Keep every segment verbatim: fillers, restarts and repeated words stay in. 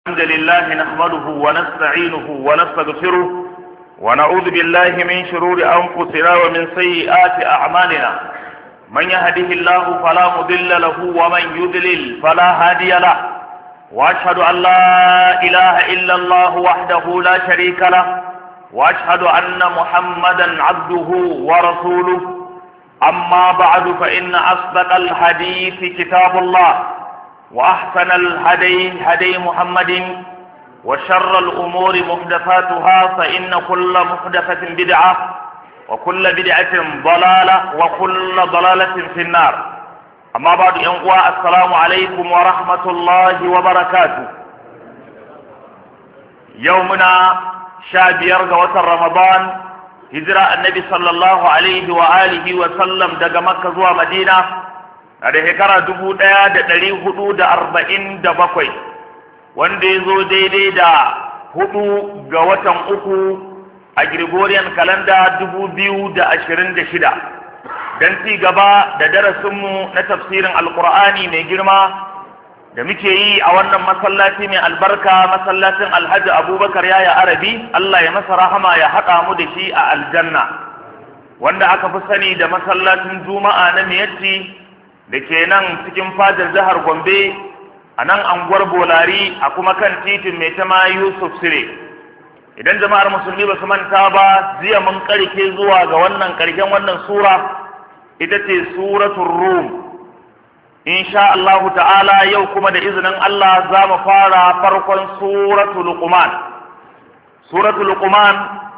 الحمد لله نحمده ونستعينه ونستغفره ونعوذ بالله من شرور أنفسنا ومن سيئات أعمالنا. من يهده الله فلا مضل له ومن يضلل فلا هادي له، وأشهد أن لا إله إلا الله وحده لا شريك له، وأشهد أن محمدا عبده ورسوله. أما بعد فإن أصدق الحديث كتاب الله، وأحسن الهدي هدي محمد، وشر الأمور محدثاتها فإن كل محدثة بدعة، وكل بدعة ضلالة، وكل ضلالة في النار. أما بعد ينقوى السلام عليكم ورحمة الله وبركاته. يومنا شاب يرجى وتر رمضان، هجرة النبي صلى الله عليه وآله وسلم دقى مكة زوى مدينة a da shekara dubu ɗaya da ɗari hudu da arba'in da bakwai, wanda ya zo daidai da hudu ga watan uku a Gregorian kalanda dubu biyu da ashirin da shida, don ci gaba da darasinmu na tafsirin alkur'ani mai girma da muke yi a wannan masallaci mai albarka, masallacin alhaji abubakar yaya arabi, Allah ya masa rahama ya haɗa mu da shi a aljanna, wanda aka fi sani da masallacin juma'a na miyatti da ke nan cikin fadar jihar Gombe, a nan anguwar Bolari, a kuma kan titin mai tama Yusuf Sire. Idan jama'ar musulmi ba su manta ba, jiya mun karke zuwa ga wannan karken wannan sura, ita ce suratul Rum. Insha Allah ta'ala yau kuma da izinin Allah za mu fara farkon suratul Luqman. Suratul Luqman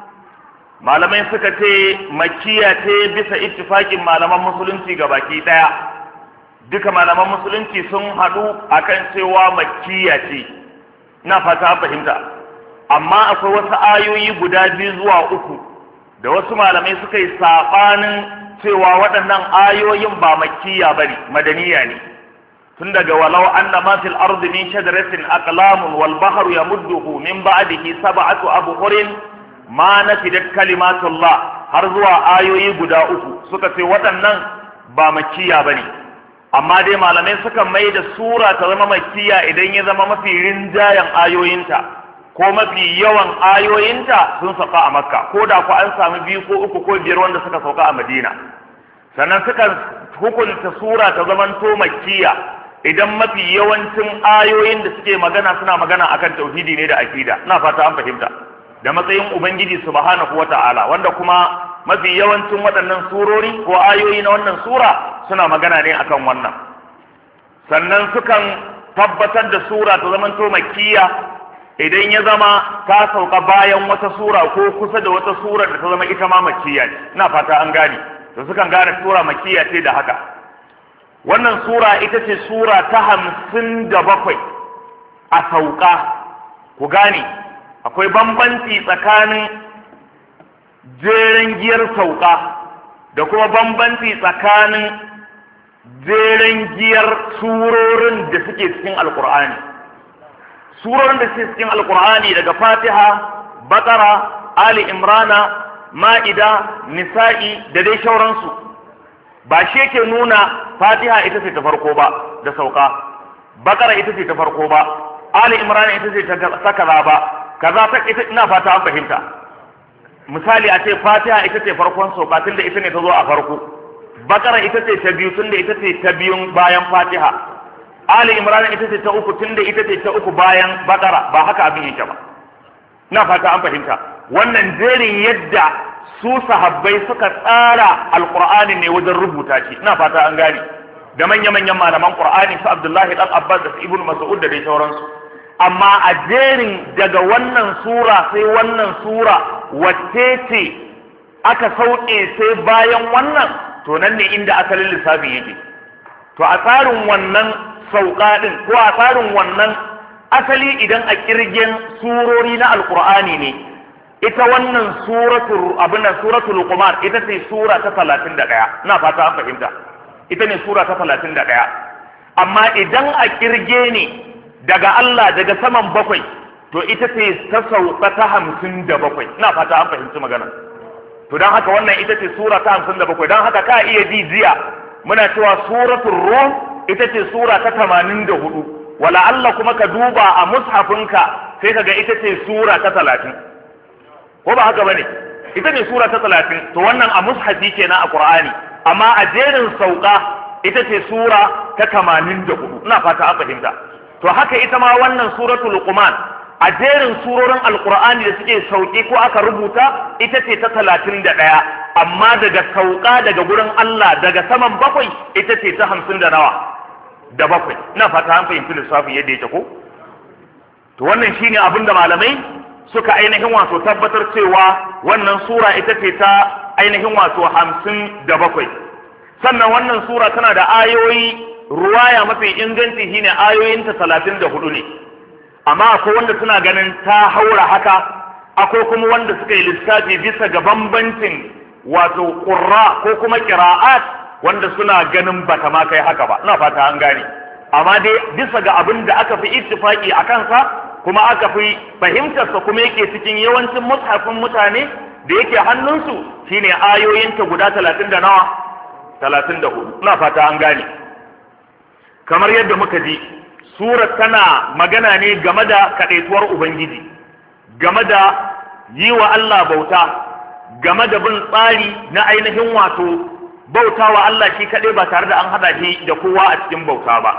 malamai suka ce makkiya ce bisa ittifaqin malaman musulunci gabaki daya. Duka malaman musulunci sun haɗu akan cewa makkiya ce, ina fata fahimta. Amma akwai wasu ayoyi guda biyu zuwa uku da wasu malamai suka yi saɓanin cewa waɗannan ayoyin ba makkiya bane, madaniya ne. Tun daga walau anna ma fil ardi min shajaratin aqlamun wal bahru yamudduhu min ba'dihi sab'atu abhurin ma nafidat kalimatullah, har zuwa ayoyi guda uku suka ce waɗannan ba makkiya bane. Amma dai malamai suka mai da sura ta zama makkiya idan ya zama mafi rinjayen ayoyinta ko mafi yawan ayoyinta sun sauka a Makka, ko da ku an sami biyu ko uku ko biyar wanda suka sauka a Madina. Sannan suka hukunta sura ta zamanto makkiya idan mafi yawancin ayoyin da suke magana suna magana akan tauhidi ne da akida. Ina fata an fahimta, da matsayin Ubangiji subhanahu wata'ala, wanda kuma mafi yawancin waɗannan surori ko ayoyi na wannan sura suna magana ne akan wannan. Sannan sukan tabbatar da sura ta zamanto makkiya idan ya zama ta sauka bayan wata sura ko kusa da wata sura da ta zama ita ma makkiya ce. Ina fata an gane. To sukan gane sura makkiya ce da haka. Wannan sura ita ce sura ta hamsin da bakwai a sauka. Ku gane akwai bambanci tsakanin jeren giyar sauka da kuma bambanci tsakanin jeren giyar surorin da suke cikin alkur'ani. Surorin da suke cikin alkur'ani daga Fatiha, Baqara, Ali Imrana, Ma'ida, Nisa'i da dai shauransu, ba shi yake nuna Fatiha ita ce ta farko ba da sauka, Baqara ita ce ta farko ba, Ali Imrana ita ce ta kaza ba, kaza ta ita, ina fata an fahimta. Misali a ce Fatiha ita ce farkon sauka tunda ita ne ta zo a farko, Bakara ita ce ta biyu tunda ita ce ta biyun bayan Fatiha, Ali Imran ita ce ta uku tunda ita ce ta uku bayan Bakara. Ba haka abin yake ba, ina fata an fahimta. Wannan jerin yadda su sahabbai suka tsara alqur'ani ne wajen rubuta shi, ina fata an gane, da manya-manyan malaman qur'ani su Abdullahi dan Abbas da su Ibnu Mas'ud da dai sauransu. Amma a jerin daga wannan sura sai wannan sura wacce ce aka sauke sai bayan wannan, to nan ne inda asalin lissafin yake. To a tsarin wannan sauka din ko a tsarin wannan asali idan a kirgen surori na alkur'ani ne, ita wannan suratul abin suratul Luqman ita ce sura ta talatin da ɗaya. Ina fata an fahimta, ita ne sura ta talatin da ɗaya. Amma idan a kirge ne daga Allah daga saman bakwai, to ita ce ta sauka ta hamsin da bakwai. Ina fata an fahimci magana. To don haka wannan ita ce sura ta hamsin da bakwai. Don haka ka iya ji jiya muna cewa suratul Rum ita ce sura ta tamanin da hudu, wala Allah kuma ka duba a mushafinka sai kaga ita ce sura ta talatin, ko ba haka bane? Ita ne sura ta talatin, to wannan a mushafi kenan a Qur'ani, amma a jerin sauka ita ce sura ta tamanin da hudu. Ina fata an fahimta. To haka ita ma wannan suratul Luqman a jerin surorin Alqur'ani da suke sauki ko aka rubuta ita ce ta talatin da ɗaya, amma daga sauka daga gurin Allah daga saman bakwai ita ce ta hamsin da nawa da bakwai. Ina fata an fahimci lissafin yadda yake ko? To wannan shine abin da malamai suka ainihin wato tabbatar cewa wannan sura ita ce ta ainihin wato hamsin da bakwai. Sannan wannan sura tana da ayoyi, ruwaya mafi inganci shine ayoyinta talatin da hudu ne, amma akwai wanda suna ganin ta haura haka, akwai kuma wanda suka yi lissafi bisa ga bambancin wato qurra ko kuma qira'at wanda suna ganin bata ma kai haka ba. Ina fata an gane, amma dai bisa ga abin da aka fi ittifaki a kansa kuma aka fi fahimtarsa kuma yake cikin yawancin mushafin mutane da yake hannunsu shine ayoyinta guda talatin da nawa talatin da hudu. Ina fata an gane. Kamar yadda muka ji, surar tana magana ne game da kadaituwar Ubangiji, game da yi wa Allah bauta, game da bin tsari na ainihin wato bauta wa Allah shi kaɗai ba tare da an haɗa shi da kowa a cikin bauta ba.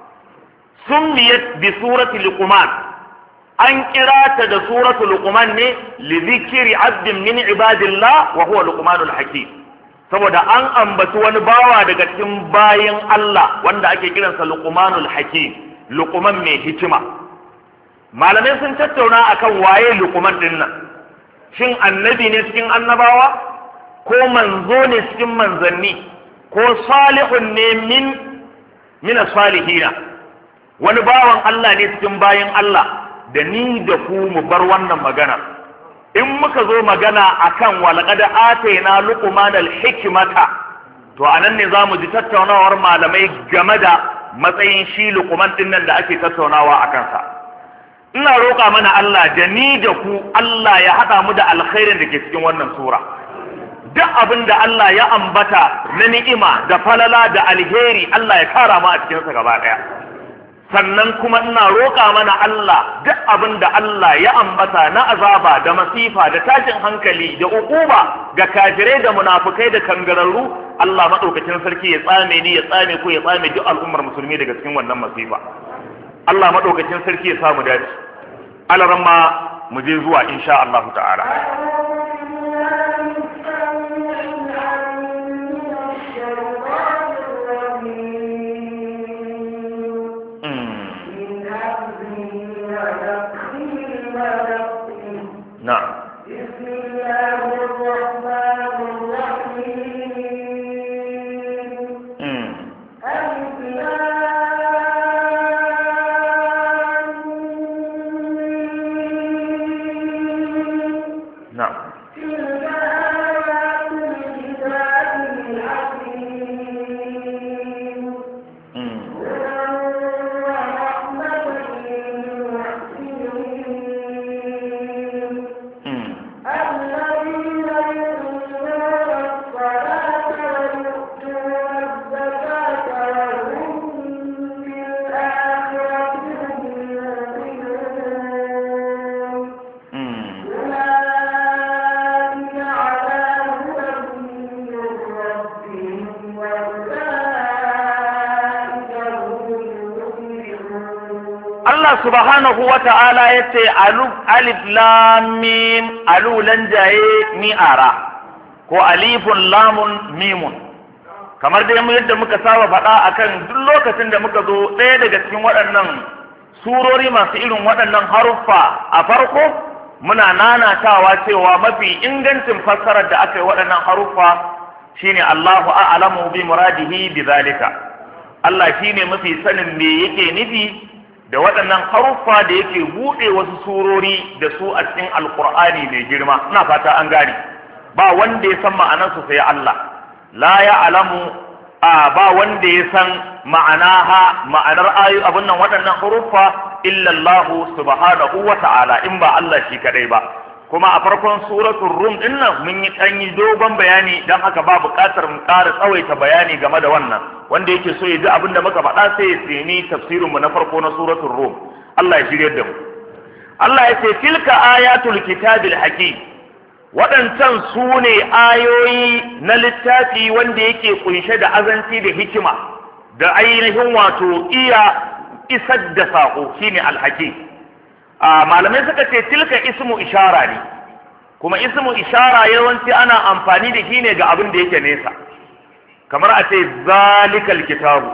Summiyat bi surati Luqman, an kira ta da suratu Luqman ne li zikri abdin min ibadillah wa huwa Luqmanul Hakim, saboda an ambaci wani bawa daga cikin bayin Allah wanda ake kiransa Luqmanul Hakim, Luqman mai hikima. Malamai sun tattauna akan waye Luqman din nan, shin annabi ne cikin annabawa ko manzo ne cikin manzanni ko salihun ne min min salihina, wani bawan Allah ne cikin bayin Allah. Da ni da ku mu bar wannan magana, in muka zo magana akan walaqad atayna luqmanal hikmata, to anan ne zamu ji tattaunawar malamai game da matsayin shi Luqman din nan da ake tattaunawa akan sa. Ina roƙa mana Allah da ni da ku Allah ya haɗa mu da alkhairin da ke cikin wannan sura. Duk abin da Allah ya ambata na ni'ima da falala da alheri Allah ya kara mu a cikin sa gaba ɗaya. Sannan kuma ina roƙa mana Allah duk abin da Allah ya ambata na azaba da masifa da tashin hankali da uquba ga kafirai da munafukai da kangararru, Allah madaukakin sarki ya tsame ni ya tsame ku ya tsame duk al'ummar musulmi daga cikin wannan masifa. Allah madaukakin sarki ya samu dace. Alaramma mu je zuwa insha Allah ta'ala. نعم. بسم الله الرحمن الرحيم. ألف لام ميم. نعم. تلك آيات الكتاب الحكيم. هدى ورحمة للمحسنين. الذين يقيمون الصلاة ويؤتون الزكاة وهم بالآخرة هم يوقنون. أولئك على هدى من ربهم وأولئك هم المفلحون. Allah subhanahu wa ta'ala ya ce alif lam mim, alulan jaye ni ara, ko alifun lamun mimun. Kamar dai mu yadda muka saba faɗa akan duk lokacin da muka zo ɗaya daga cikin waɗannan surori masu irin waɗannan haruffa a farko, muna nanatawa cewa mafi ingancin fassarar da aka yi waɗannan haruffa shine Allahu a'lamu bi muradihi bi zalika. Allah shine mafi sanin me yake nufi da waɗannan haruffa da yake buɗe wasu surori da su a cikin alkur'ani mai girma. Ina fata an gane, ba wanda ya san ma'anarsu sai Allah. La ya alamu a ba wanda ya san ma'anaha ma'anar ayu abin nan waɗannan haruffa illa Allah subhanahu wa ta'ala, in ba Allah shi kadai ba. kuma a farkon suratul rum din nan mun yi dan yi dogon bayani dan haka ba buƙatar mu ƙara tsawaita bayani game da wannan wanda yake so ya ji abin da muka faɗa sai ya tsini tafsirin mu na farko na suratul rum Allah ya shirye da mu Allah ya ce tilka ayatul kitabil hakim waɗancan su ne ayoyi na littafi wanda yake kunshe da azanci da hikima da ainihin wato iya isar da saƙo shine alhakim. a malamai suka ce tilka ismu ishara ne kuma ismu ishara yawanci ana amfani da shi ne ga abin da yake nesa kamar a ce zalikal kitabu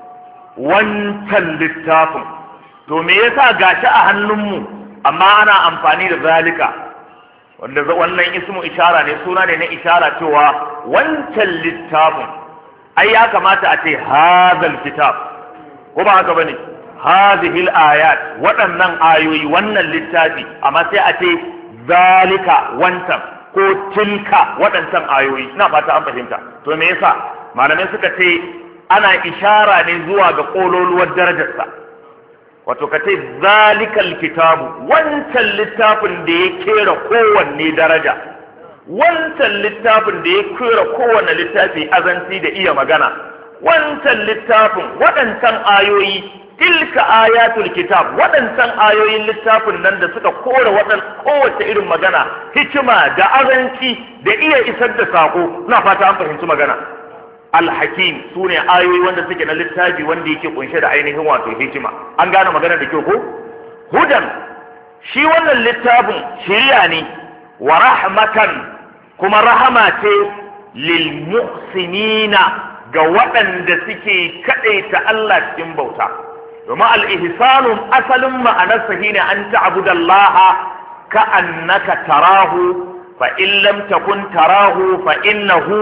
wancan littafin to me yasa gashi a hannunmu amma ana amfani da zalika wanda wannan ismu ishara ne suna ne na ishara cewa wancan littafin ai ya kamata a ce hadal kitab ko ba haka bane hadhihi al-ayat waɗannan ayoyi wannan littafi amma sai a ce zalika wancan ko tilka waɗancan ayoyi ina fata an fahimta to me yasa malamai suka ce ana ishara ne zuwa ga kololuwar darajarsa wato ka ce zalikal kitabu wancan littafin da ya kera kowanne daraja wancan littafin da ya kera kowanne littafi azanci da iya magana wancan littafin waɗancan ayoyi tilka ayatul kitab waɗancan ayoyin littafin nan da suka kora waɗan kowace irin magana hikima da azanci da iya isar da sako na fata an fahimci magana alhakim su ne ayoyi wanda suke na littafi wanda yake kunshe da ainihin wato hikima an gane magana da kyau ko hudan shi wannan littafin shiriya ne wa rahmatan kuma rahama ce lil muhsinina ga waɗanda suke kaɗaita Allah cikin bauta domin al-ihsanu asalin ma'anarsa shine an ta'budallaha ka annaka tarahu fa in lam takun tarahu fa innahu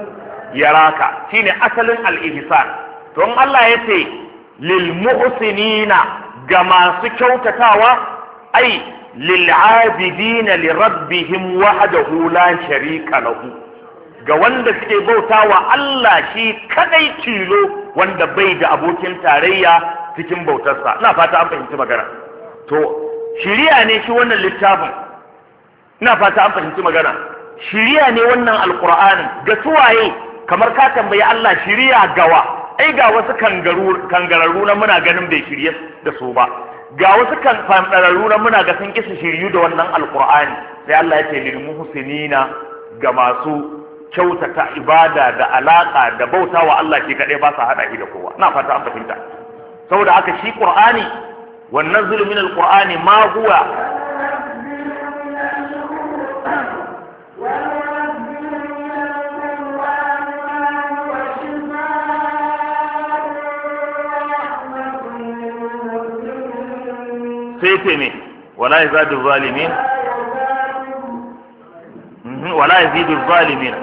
yaraka shine asalin al-ihsan to in Allah yace lil muhsinina ga masu kyautatawa ai lil abidina li rabbihim wahdahu la sharika lahu ga wanda suke bautawa Allah shi kadai tilo wanda bai da abokin tarayya cikin bautarsa ina fata an fahimci magana to shiriya ne shi wannan littafin ina fata an fahimci magana shiriya ne wannan alqur'ani ga suwaye kamar ka tambayi Allah shiriya gawa ai ga wasu kangaru kangararru na muna ganin bai shirye da su ba ga wasu kan fandararru na muna ga sun kisa shiryu da wannan alqur'ani sai Allah ya ce lil muhsinina ga masu kyautata ibada da alaka da bautawa Allah shi kadai ba sa hada shi da kowa ina fata an fahimta saboda haka shi qur'ani wan nazlu min alqur'ani ma huwa sai ce ne wala yazadu zalimin wala yazidu zalimin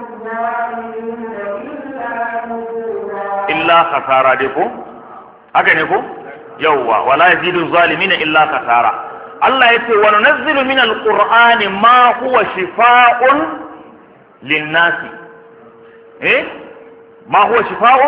illa khasara dai ko haka ne ko yawwa wala yazidu zalimin illa khasara Allah yace wa nunazzilu min alqur'ani ma huwa shifaa'un lin-nasi eh ma huwa shifaa'un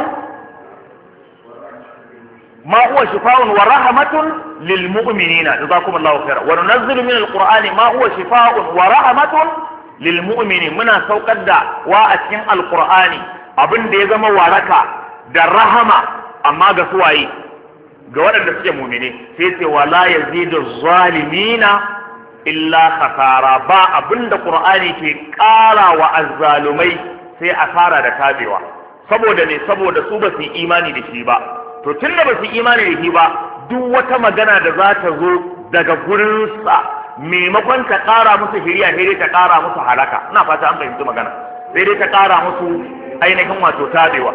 ما هو شفاء ورحمة للمؤمنين جزاكم الله خيرا وننزل من القرآن ما هو شفاء ورحمة للمؤمنين منا سوقد وأتين القرآن abin da ya zama waraka da rahama amma ga suwaye ga waɗanda suke mumine sai ce wala yazidu zalimina illa khasara ba abin da qur'ani ke ƙara wa azzalumai sai asara da tabewa saboda ne saboda su ba su yi imani da shi ba to tun da ba su imani da shi ba duk wata magana da za ta zo daga gurinsa maimakon ta ƙara musu shiriya sai dai ta ƙara musu halaka ina fata an fahimci magana sai dai ta ƙara musu ainihin wato tabewa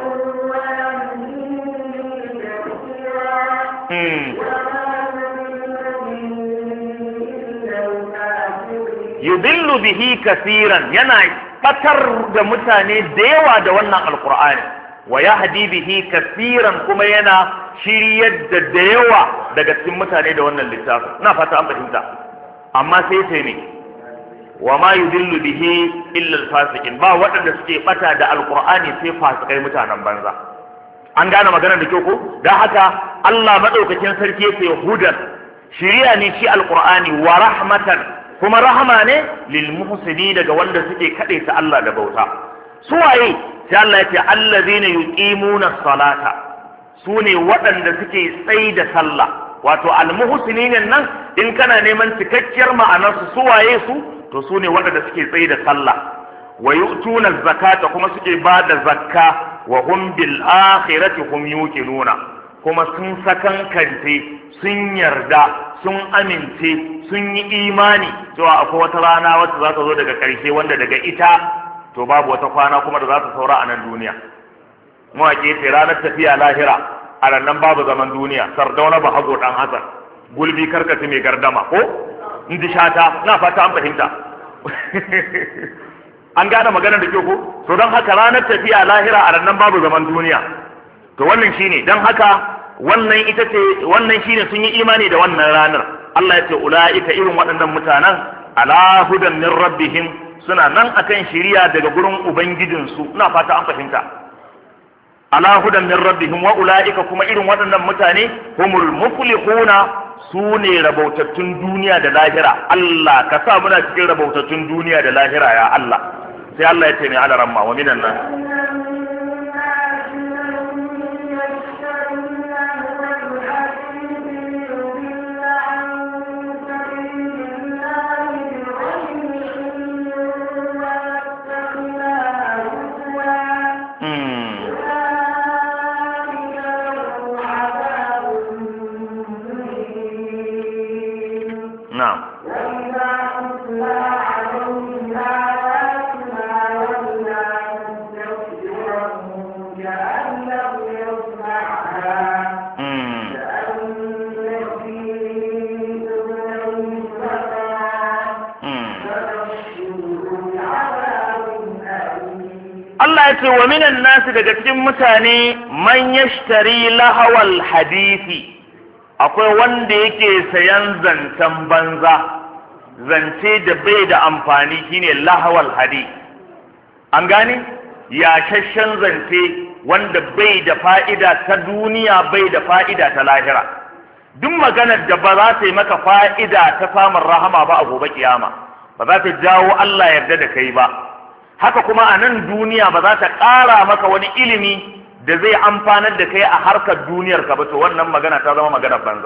yudillu bihi kasiran yana batar da mutane da yawa da wannan alqur'ani wa yahdi bihi kaseeran kuma yana shiryar da da yawa daga cikin mutane da wannan littafi ina fata an fahimta amma sai sai ne wa ma yudillu bihi illa al-fasiqin ba waɗanda suke bata da alqur'ani sai fasikai mutanen banza an gane maganar da kyau ko dan haka Allah madaukakin sarki yake hudan shiriya ne shi alqur'ani wa rahmatan kuma rahama ne lil muhsini daga wanda suke kade ta Allah da bauta. Su waye? sai Allah ya ce allazina yuqimuna salata, su ne waɗanda suke tsayi da sallah. Wato al-muhsinin nan in kana neman cikakkiyar ma'anar su su waye su, to su ne waɗanda suke tsayi da sallah. Wa yu'tuna zakata, kuma suke ba da zakka, wa hum bil akhirati hum yuqinuna, kuma sun sakankance, sun yarda, sun amince, sun yi imani cewa akwai wata rana wacce za ta zo daga ƙarshe wanda daga ita to babu wata kwana kuma da za ta saura a nan duniya. Mawaƙi ce ranar tafiya lahira, a nan babu zaman duniya, sardauna ba hago ɗan hasan, gulbi karkati mai gardama ko in ji shata, na fata an fahimta. An gane maganar da kyau ko? To don haka ranar tafiya lahira a nan babu zaman duniya. To wannan shine, don haka wannan ita ce, wannan shine sun yi imani da wannan ranar. Allah ya ce ula'ika irin waɗannan mutanen ala hudan min rabbihim, suna nan akan shiriya daga gurin ubangijinsu. Ina fata an fahimta. Ala hudan min rabbihim wa ula'ika kuma irin waɗannan mutane humul muflihuna, su ne rabautattun duniya da lahira. Allah ka sa muna cikin rabautattun duniya da lahira ya Allah. Sai Allah ya ce mai ala ramma wa minan nan. Allah ya ce wa minan nasu daga cikin mutane man yashtari lahawal hadisi, akwai wanda yake sayan zancen banza, zance da bai da amfani shine lahawal hadisi. An gane? Yashashshen zance wanda bai da fa'ida ta duniya, bai da fa'ida ta lahira. Duk maganar da ba za ta yi maka fa'ida ta samun rahama ba a gobe kiyama, ba za ta jawo Allah yarda da kai ba. Haka kuma a nan duniya ba za ta ƙara maka wani ilimi da zai amfanar da kai a harkar duniyar ka ba, to wannan magana ta zama maganar banza.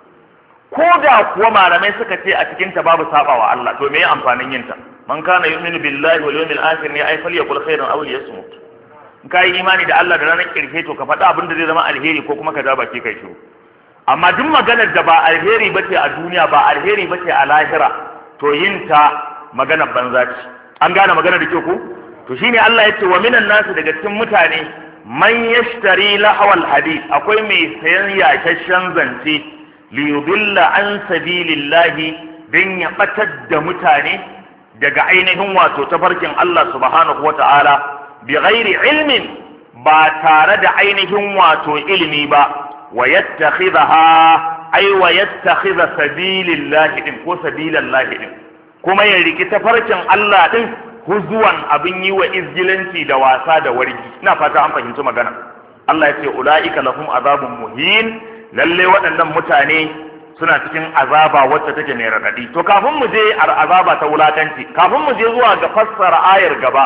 Ko da kuwa malamai suka ce a cikin ta babu sabawa Allah, to me ya amfanin yin ta? Man kana yu'minu billahi wal yawmil akhir ne ai falyakul khairan aw liyasmut. In ka yi imani da Allah da ranar kirke to ka faɗa abin da zai zama alheri ko kuma ka ja baki kai shiru. Amma duk maganar da ba alheri bace a duniya, ba alheri bace a lahira, to yin ta maganar banza ce. An gane magana da kyau ko? To shine Allah ya ce wa minan nasu daga cikin mutane man yashtari lahawal hadith, akwai mai sayan yashashshen zance li yudilla an sabilillahi, dan ya batar da mutane daga ainihin wato tafarkin Allah subhanahu wata'ala bi ghairi ilmin, ba tare da ainihin wato ilimi ba, wa yattakhidha ay wa yattakhidha sabilillahi din ko sabilallahi din, kuma ya riki tafarkin Allah din huzuwan abin yi wa izgilanci da wasa da wargi. Ina fata an fahimci magana. Allah ya ce ulaika lahum azabun muhin, lalle waɗannan mutane suna cikin azaba wacce take mai radadi. To kafin mu je azaba ta wulakanci, kafin mu je zuwa ga fassara ayar gaba,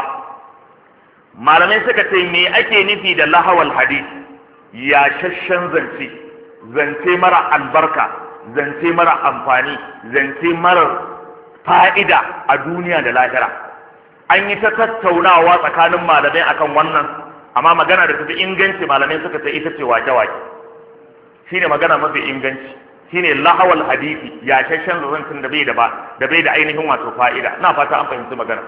malamai suka ce me ake nufi da lahawal hadith? Ya shashshan zance, zance mara albarka, zance mara amfani, zance mara fa'ida a duniya da lahira. An yi ta tattaunawa tsakanin malamai akan wannan, amma magana da tafi inganci malamai suka ce ita ce wake-wake. Shi ne magana mafi inganci, shi ne lahawal hadisi, yashashen zancin da bai da ba, da bai da ainihin wato fa'ida. Na fata an fahimci magana.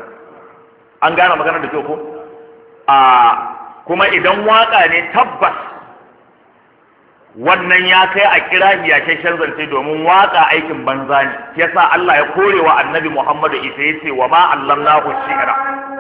An gane magana da kyau ko? A kuma idan waka ne tabbas wannan ya kai a kira yashashen zance, domin waka aikin banza ne. Yasa Allah ya kore wa annabi Muhammadu isa ya ce wa ma allamnahu shi'ra.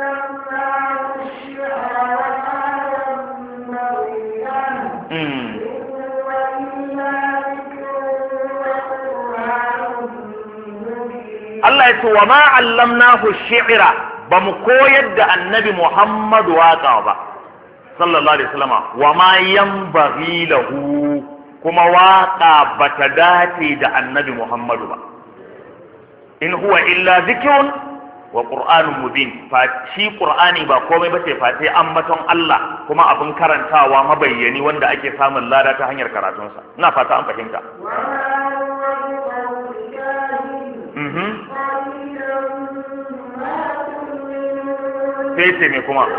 Allah ya ce wa ma allamnahu shi'ra, ba mu koyar da annabi Muhammadu waka ba sallallahu alaihi wasallama, wa ma yanbaghi lahu, kuma waka bata dace da annabi Muhammadu ba. in huwa illa dhikrun wa qur'anun mubin. Fa shi qur'ani ba komai bace face ambaton Allah kuma abin karantawa mabayyani wanda ake samun lada ta hanyar karatunsa. Ina fata an fahimta. mhm sai ce me kuma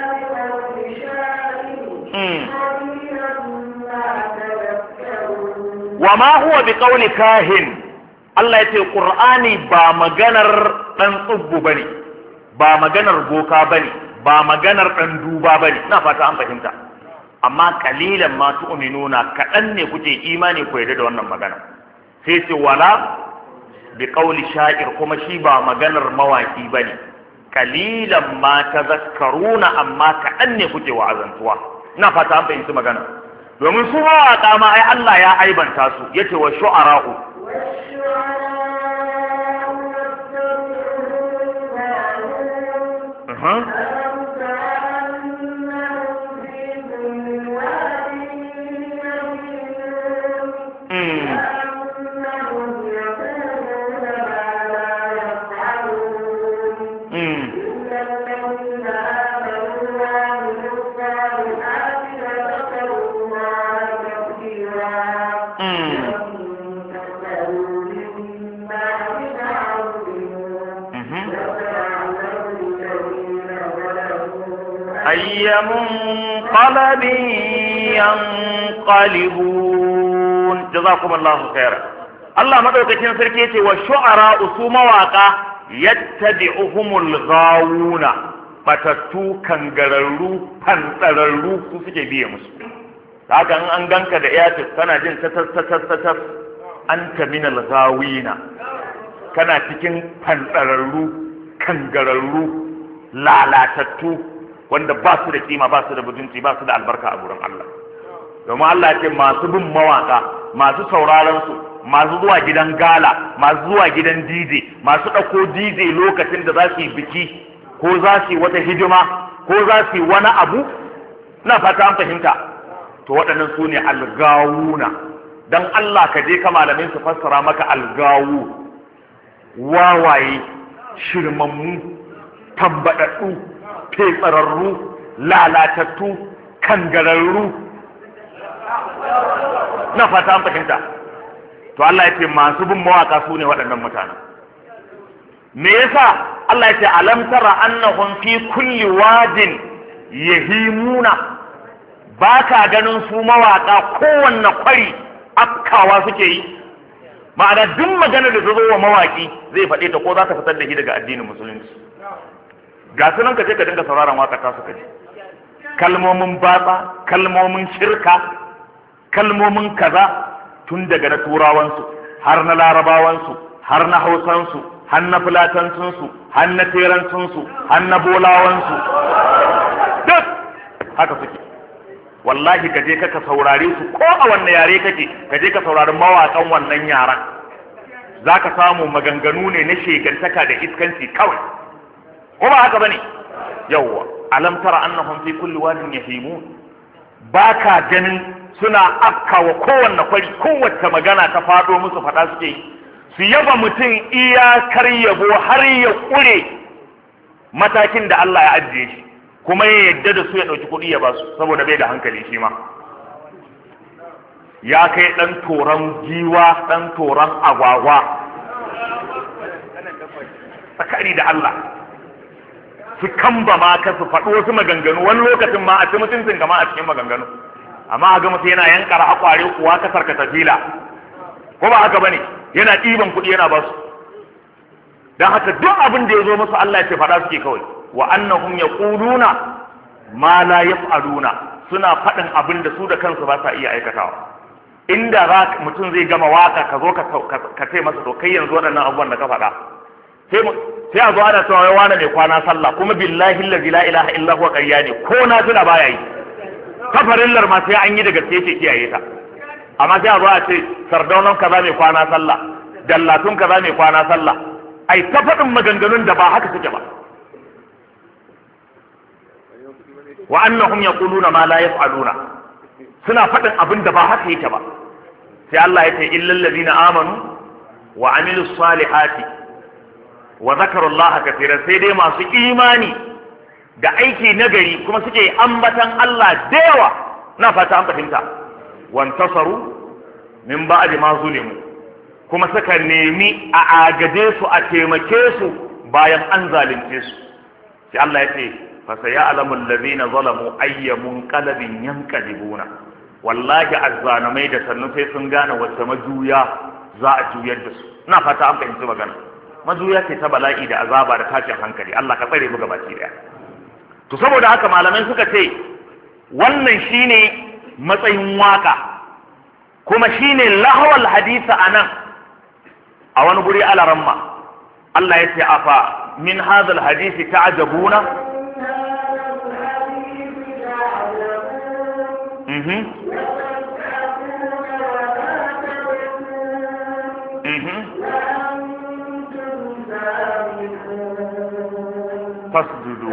wa ma huwa bi qawli kahin. Allah yace Qur'ani ba maganar dan tsubbu bane, ba maganar boka bane, ba maganar dan duba bane. Ina fata an fahimta. Amma kalilan ma tu'minuna, kadan ne kuke imani ku yarda da wannan magana. Sai ce wala bi qawli sha'ir, kuma shi ba maganar mawaki bane. Kalilan ma tazakkaruna, amma kadan ne kuke wa'azantuwa. Ina fata an fahimci magana. Domin su mawaƙa ma ai Allah ya aibanta su, yace wa shu'ara'u uh-huh. mm. mm. أي منقلب ينقلبون جزاكم الله خيرا. الله مدوكين سركي يتي والشعراء su mawaƙa yattabi'uhumul ghawuna, batattu kangararru fantsararru su suke biye musu. Haka in an ganka da iyatis kana jin tatas tatas tatas anta minal ghawina, kana cikin fantsararru kangararru lalatattu wanda ba su da kima, ba su da mutunci, ba su da albarka a gurin Allah. Domin Allah ya ce masu bin mawaka, masu sauraron su, masu zuwa gidan gala, masu zuwa gidan D J, masu ɗauko D J lokacin da za su yi biki ko za su yi wata hidima ko za su yi wani abu, na fata an fahimta. To waɗannan su ne algawuna. Dan Allah ka je ka malamin su fassara maka algawu, wawaye, shirmammu, tambaɗaɗɗu, fetsararru, lalatattu, kangararru. Na fata an fahimta. To Allah ya ce masu bin mawaka su ne waɗannan mutanen. Me yasa Allah ya ce alam tara annahum fi kulli wadin yahimuna, ba ka ganin su mawaka kowanne kwari afkawa suke yi. Ma'ana duk magana da ta zo wa mawaki zai faɗe ta ko za ta fitar da shi daga addinin musulunci. Ga sunan ka je ka dinga sauraron waka ta suka ji kalmomin batsa, kalmomin shirka, kalmomin kaza, tun daga na turawansu har na larabawansu har na hausansu har na fulatansunsu har na teransunsu har na bolawansu, duk haka suke. Wallahi ka je ka saurare su ko a wanne yare kake, ka je ka saurari mawaƙan wannan yaran, za ka samu maganganu ne na shegantaka da iskanci kawai. ko ba haka bane? Yawwa, alam tara annahum fi kulli wadin yahimun, baka ganin suna afkawa kowanne kwari, kowace magana ta fado musu fada suke yi, su yaba mutum iyakar yabo har ya kure matakin da Allah ya ajiye shi, kuma ya yadda da su ya dauki kuɗi ya basu saboda bai da hankali shi ma. Ya kai dan toron giwa, dan toron agwagwa, tsakani da Allah, su kamba ma ka su faɗi wasu maganganu, wani lokacin ma a ci mutuncin kama a cikin maganganu, amma a ga mutum yana yankara haƙware kuwa kasar ka tafila, ko ba haka bane, yana ɗiban kuɗi yana basu. Don haka duk abin da ya zo musu Allah ya ce faɗa suke kawai, wa annahum yaquluna ma la yaf'aluna, suna faɗin abin da su da kansu ba sa iya aikatawa. Inda za mutum zai gama waka ka zo ka ce masa to kai yanzu waɗannan abubuwan da ka faɗa, sai a zo ana cewa wai wani mai kwana sallah, kuma billahi allazi la ilaha illa huwa ƙarya ne, ko na tuna baya yi, kafarillar ma sai an yi da gaske yake kiyaye ta. Amma sai a zo a ce sardaunan kaza mai kwana sallah, dallatun kaza mai kwana sallah, ai ta faɗin maganganun da ba haka suke ba. Wa annahum yaquluna ma la yaf'aluna, suna faɗin abin da ba haka yake ba. Sai Allah ya ce illal ladina amanu wa amilus salihati wa zakarullaha kaseeran sai dai masu imani da aiki nagari kuma suke ambatan Allah da yawa. Na fata an fahimta. Wantasaru min ba'di ma zulimu, kuma suka nemi a agaje su a taimake su bayan an zalunce su. sai Allah ya ce fa sayalamu allazina zalamu ayyamun qalbin yanqalibuna. Wallahi azzanamai da sannu sai sun gane wata majuya za a juyar da su. Ina fata an fahimci magana. Majuya ce ta bala'i da azaba da tashin hankali. Allah ka tsare mu gabaki daya. To saboda haka malamai suka ce wannan shine matsayin waka, kuma shine lahawal hadisa anan. A wani guri alaramma Allah ya ce afa min hadhal hadisi ta'jabuna. mhm mhm fasjudu.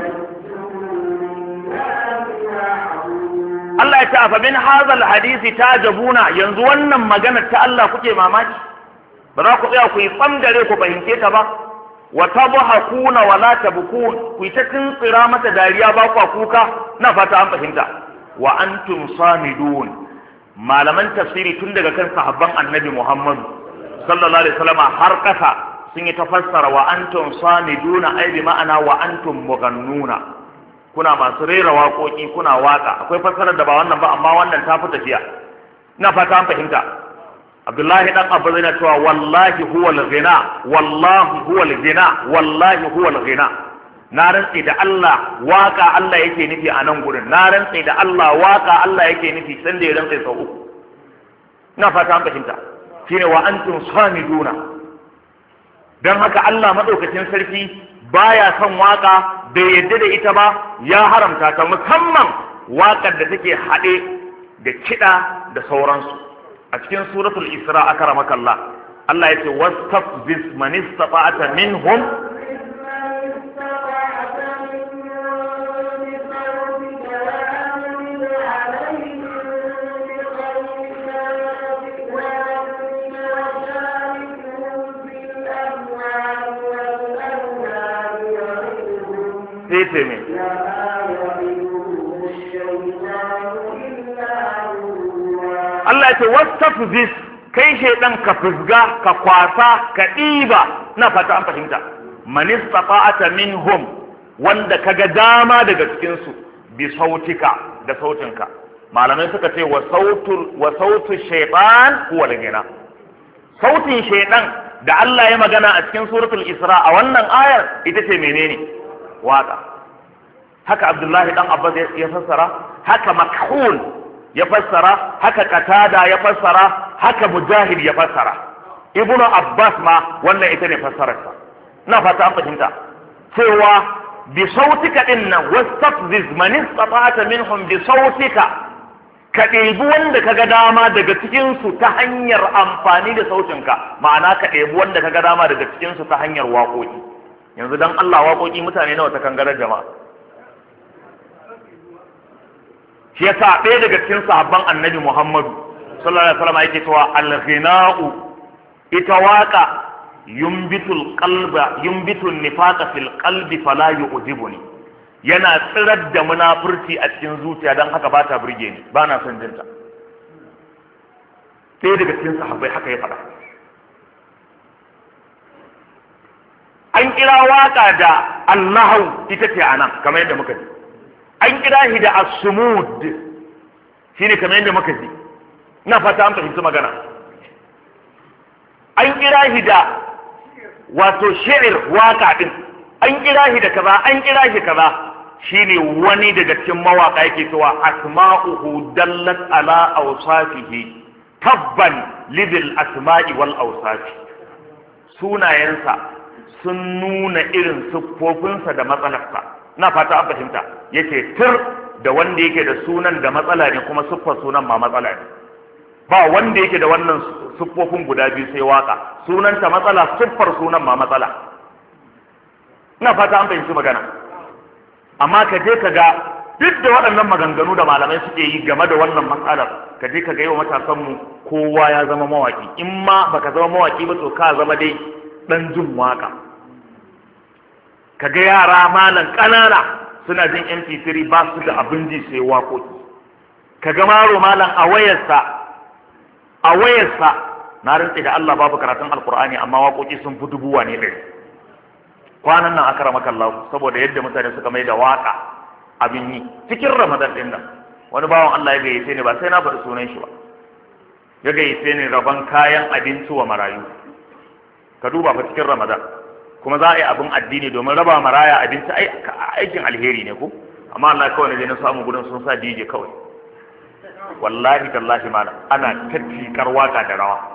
Allah ya ce afa min hadhal hadisi ta'jabuna, yanzu wannan magana ta Allah kuke mamaki? Ba za ku tsaya ku yi tsamdare ku fahimce ta ba. Wa tabhakuna wa la tabkun, ku ta tuntsira mata dariya ba ku kuka. Na fata an fahimta. Wa antum samidun. Malaman tafsiri tun daga kan sahabban Annabi Muhammad sallallahu alaihi wasallam har kasa sun yi tafassara wa antum samiduna, ai bi ma'ana wa antum mughannuna. Kuna masu rera waƙoƙi, kuna waka. Akwai fassarar da ba wannan ba, amma wannan ta fi tafiya. Na fata an fahimta. Abdullahi dan Abba zai na cewa wallahi huwal ghina, wallahi huwal ghina, wallahi huwal ghina. Na rantsi da Allah waka Allah yake nufi a nan gurin. Na rantsi da Allah waka Allah yake nufi san da ya rantsi sau uku. Ina fata an fahimta. Shine wa antum samiduna. Dan haka Allah madaukakin sarki baya son waka, bai yadda da ita ba, ya haramta ta, musamman wakar da take haɗe da kiɗa da sauransu. A cikin suratul Isra akramaka Allah, Allah yace wastafziz man istata'ta minhum sai me Allah ya ce wastafziz, kai shaidan ka fusga, ka kwasa, ka ɗiba. Na fata an fahimta. Man istata'ata minhum, wanda kaga dama daga cikin su, bi sautika, da sautinka. Malamai suka ce wa sautul wa sautu shaytan huwa al-ghina. Sautin shaidan da Allah ya magana a cikin suratul Isra a wannan ayar ita ce menene? Waka. Haka Abdullahi dan Abbas ya fassara, haka Makhul ya fassara, haka Qatada ya fassara, haka Mujahid ya fassara. Ibnu Abbas ma wannan ita ne fassararsa. Ina fata an fahimta cewa bi sautika dinnan wastafziz man istata'ta minhum bi sautika, ka ɗebi wanda kaga dama daga cikin su ta hanyar amfani da sautinka. Ma'ana ka ɗebi wanda kaga dama daga cikin su ta hanyar waƙoƙi. Yanzu dan Allah waƙoƙi mutane nawa ta kangarar jama'a? Shi yasa ɗaya daga cikin sahabban Annabi Muhammadu sallallahu alaihi wasallam yake cewa al-ghina'u, ita waka yumbitul qalba yumbitul nifaqa fil qalbi fala yu'jibuni, yana tsirar da munafurci a cikin zuciya, dan haka ba ta burge ni, ba na son jinta. Ɗaya daga cikin sahabbai haka ya faɗa. An kira waka da Allahu, ita ce anan kamar yadda muka ji. An kira shi da as-sumud, shine kamar yadda muka ji. Ina fata an fahimci magana. An kira shi da wato shi'ir, waka din. An kira shi da kaza, an kira shi kaza. Shine wani daga cikin mawaka yake cewa asma'uhu dallat ala awsafihi tabban lidil asma'i wal awsafi. Sunayensa sun nuna irin siffofinsa da matsalarsa. Na fata an fahimta. Yake tir da wanda yake da sunan da matsala ne, kuma siffar sunan ma matsala ne. Ba wanda yake da wannan siffofin guda biyu sai waka. Sunanta matsala, siffar sunan ma matsala. Ina fata an fahimci magana. Amma ka je ka ga duk da waɗannan maganganu da malamai suke yi game da wannan matsalar, ka je ka ga yau matasanmu kowa ya zama mawaki. In ma baka zama mawaki ba to ka zama dai dan jin waka. kaga yara malan ƙanana suna jin M P three ba su da abin ji sai waƙoƙi, kaga maro malan a wayarsa a wayarsa na rantse da Allah babu karatun alkur'ani amma waƙoƙi sun fi dubuwa ne ɗari. Kwanan nan aka ramaka Allah saboda yadda mutane suka mai da waƙa abin yi cikin Ramadan ɗin nan, wani bawan Allah ya gayyace ni ba sai na faɗi sunan shi ba, ya gayyace ni rabon kayan abinci wa marayu. Ka duba fa cikin Ramadan kuma za a yi abin addini domin raba maraya abinci aikin alheri ne ko, amma Allah kawai ne na samu gudun sun sa D J kawai. Wallahi tallahi mana ana tattikar waka da rawa.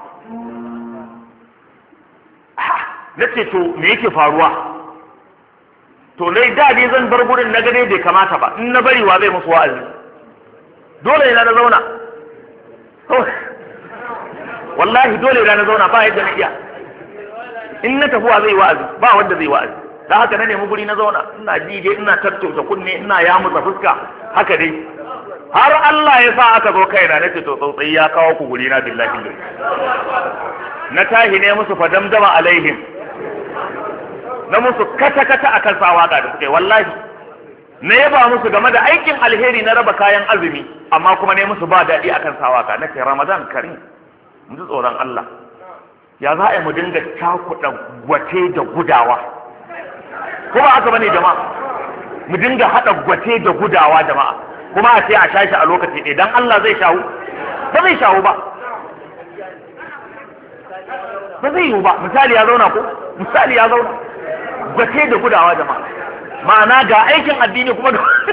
Na ce to me yake faruwa? To dai da dai zan bar gurin na gane bai kamata ba, in na bari wa zai musu wa'azi? Dole ne na zauna. Wallahi dole ne na zauna ba yadda na iya. In na tafi wa zai wa'azi, ba wanda zai wa'azi. Da haka na nemi guri na zauna, ina jige, ina tattauta kunne, ina yamutsa fuska, haka dai. Har Allah ya sa aka zo kaina na ce to tsautsayi ya kawo ku guri na billahi lillahi. Na tahi ne musu fadamdama alaihim. Na musu kata kata akan sa waka da suke wallahi. Na yaba musu game da aikin alheri na raba kayan azumi, amma kuma ne musu ba daɗi akan sa waka. Na ce Ramadan Karim, mu ji tsoron Allah. Ya za a yi mu dinga cakuɗa gwate da gudawa, ko ba haka bane jama'a? Mu dinga haɗa gwate da gudawa jama'a, kuma a ce a sha shi a lokaci ɗaya, dan Allah zai shawu? Ba zai shawu ba, ba zai yiwu ba. Misali ya zauna ko? Misali ya zauna. Gwate da gudawa jama'a, ma'ana ga aikin addini kuma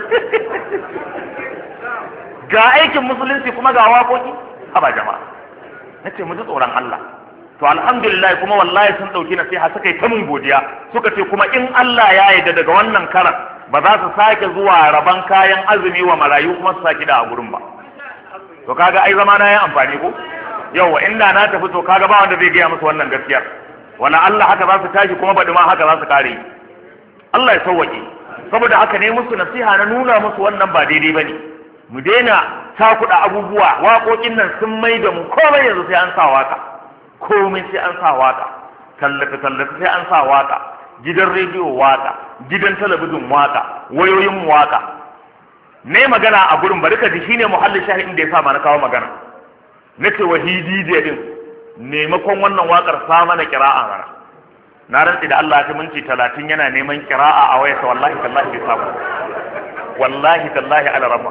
ga aikin musulunci kuma ga waƙoƙi. Haba jama'a, na ce mu ji tsoron Allah. To alhamdulillah kuma wallahi sun dauki nasiha suka yi ta mun godiya, suka ce kuma in Allah ya yarda daga wannan karan ba za su sake zuwa raban kayan azumi wa marayu kuma su saki da a gurin ba. To kaga ai zama na yi amfani ko yawa, inda na tafi to kaga ba wanda zai gaya musu wannan gaskiyar, wala Allah haka za su tashi kuma baɗi ma haka za su kare. Allah ya sauwaƙe. Saboda haka ne musu nasiha na nuna musu wannan ba daidai bane, mu daina takuɗa abubuwa. Waƙoƙin nan sun mai da mu komai yanzu sai an sa waka, komai sai an sa waka, tallafe tallafe sai an sa waka, gidan rediyo waka, gidan talabijin waka, wayoyin waka. Ne magana a gurin bari ka ji shine muhallin shahidin da ya sa mana kawo magana. Nace wahidi da din maimakon wannan wakar sa mana kira'a mana. Na rantsi da Allah ta minti talatin yana neman kira'a a wayarsa, wallahi tallahi bai samu. Wallahi tallahi ala rabba.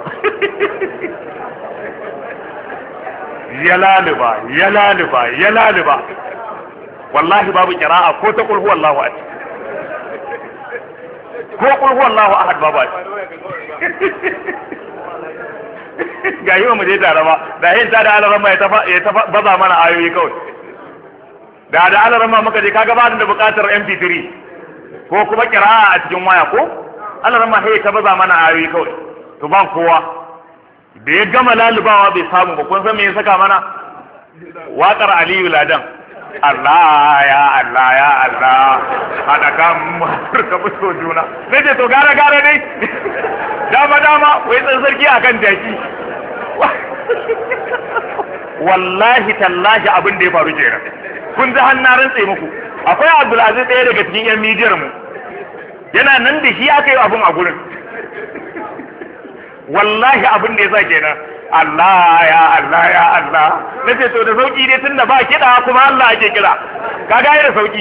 ya laliba ya laliba ya laliba wallahi babu kira'a ko ta kulhu wallahu ahad, ko kulhu wallahu ahad babu. Ga yi wa mu je tare ba da yin ta da alarama ya tafa ya tafa baza mana ayoyi kawai, da da alarama muka je kaga ba da bukatar M P three ko kuma kira'a a cikin waya ko alarama sai ta baza mana ayoyi kawai. To ba kowa da ya gama lalubawa bai samu ba. Kun san me ya saka mana? Waƙar Aliyu Ladan, Allah ya Allah ya Allah hada kan ka muso juna. Sai ce to gara gara dai dama dama wai tsan sarki akan jaki. Wallahi tallahi abin da ya faru kenan. Kun ji hannarin tsaye muku, akwai Abdulaziz ɗaya daga cikin yan midiyar mu, yana nan da shi aka yi abin a gurin. Wallahi abin da ya sa kenan, Allah ya Allah ya Allah. Nace to da sauki dai tunda ba kiɗa kuma Allah ake kira, kaga da sauki.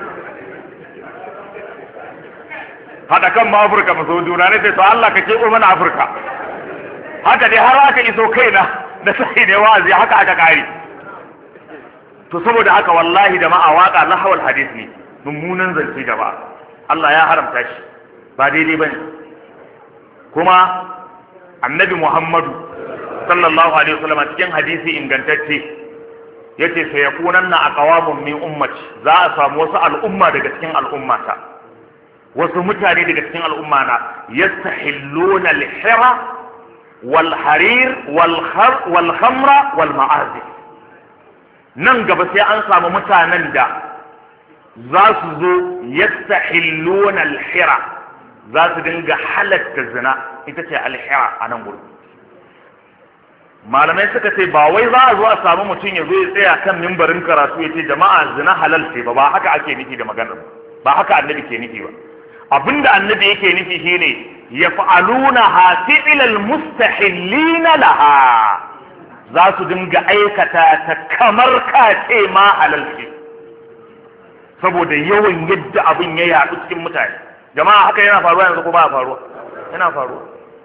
Hada kan ma Afirka maso juna, nace to Allah ka kebo mana Afirka. Haka dai har aka iso kaina da sai ne wa'azi, haka aka kare. To saboda haka wallahi jama'a waka lahawal hadith ne, mummunan zance gaba. Allah ya haramta shi, ba daidai bane. Kuma Annabi Muhammadu sallallahu alaihi wasallam cikin hadisi ingantacce yace sai yakunanna aqwamun min ummati, za a samu wasu al'umma daga cikin al'ummata, wasu mutane daga cikin al'umma na yastahilluna al-hira wal harir wal khar wal khamra wal ma'azif. Nan gaba sai an samu mutanen da za su zo yastahilluna al-hira, za su dinga halatta zina, ita ce al-hira a nan gurin. Malamai suka ce ba wai za a zo a samu mutum ya zo ya tsaya kan mimbarin karatu ya ce jama'a zina halal ce ba, ba haka ake nufi da maganar, ba haka annabi ke nufi ba. abinda annabi yake nufi shine yaf'aluna fi'lal mustahillina laha, za su dinga aikata ta kamar kace ma halalci saboda yawan yadda abin ya yaɗu cikin mutane. Jama'a haka yana faruwa yanzu ko ba faruwa? Yana faruwa.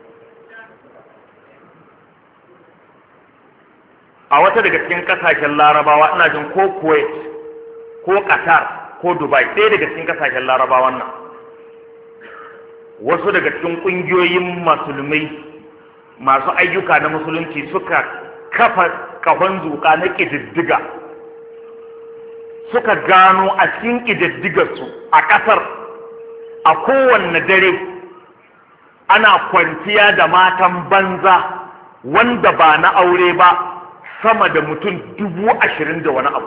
A wata daga cikin kasashen Larabawa, ina jin ko Kuwait ko Qatar ko Dubai, ɗaya daga cikin kasashen Larabawan nan, wasu daga cikin ƙungiyoyin musulmai masu ayyuka na musulunci suka kafa kahon zuƙa na ƙididdiga, suka gano a cikin ƙididdigarsu a ƙasar a kowanne dare ana kwanciya da matan banza wanda ba na aure ba sama da mutum dubu ashirin da wani abu.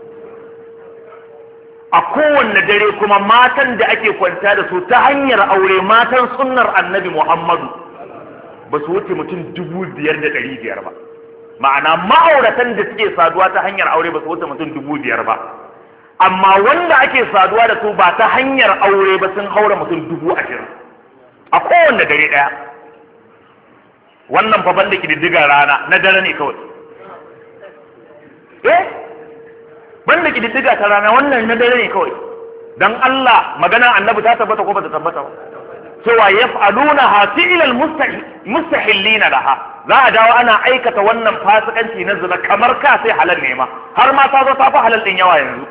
A kowanne dare kuma matan da ake kwanta da su ta hanyar aure, matan sunnar annabi Muhammadu, ba su wuce mutum dubu biyar da ɗari biyar ba. Ma'ana ma'auratan da suke saduwa ta hanyar aure ba su wuce mutum dubu biyar ba. Amma wanda ake saduwa da su ba ta hanyar aure ba sun haura mutum dubu ashirin a kowanne dare ɗaya. Wannan fa banda ƙididdigar rana na dare ne kawai. Eh? Banda kididdiga ta rana, wannan na dare ne kawai. Dan Allah magana annabi ta tabbata ko ba ta tabbata ba? Cewa yaf'aluna fi'lal mustahillina laha, za a dawo ana aikata wannan fasikanci na zina kamar ka sai halal ne ma, har ma ta zo ta fi halal din yawa yanzu.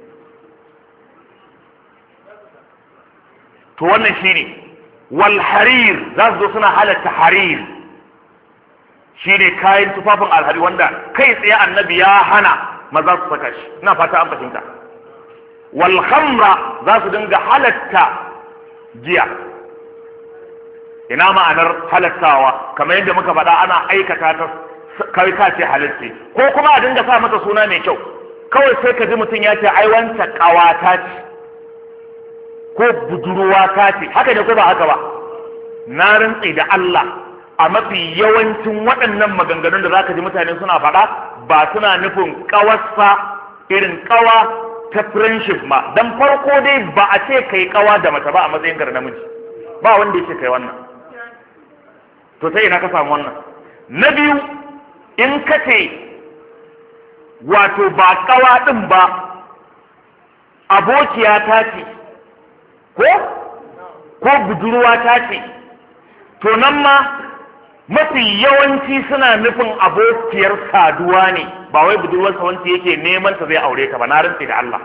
To wannan shine wal harir, za su zo suna halatta harir, shine kayan tufafin alhari wanda kai tsaye annabi ya hana maza su saka shi. Ina fata an fahimta. Wal khamra, za su dinga halatta giya. Ina ma'anar halattawa? Kamar yadda muka faɗa ana aikata ta kai ka ce halalci, ko kuma a dinga sa mata suna mai kyau. Kawai sai ka ji mutum ya ce ai wanta ƙawata ce ko budurwa ta ce, haka ne ko ba haka ba? Na rantsi da Allah, a mafi yawancin waɗannan maganganun da za ka ji mutane suna faɗa ba suna nufin ƙawarsa irin ƙawa ta friendship ma. Dan farko dai ba a ce kai ƙawa da mace ba a matsayin gar namiji, ba wanda ya ce kai wannan. To sai ina ka samu wannan? Na biyu, in ka ce wato ba ƙawa ɗin ba abokiya ta ce ko ko budurwa ta ce, to nan ma mafi yawanci suna nufin abokiyar saduwa ne, ba wai budurwarsa wanda yake neman ta zai aure ta ba. Na rantse da Allah.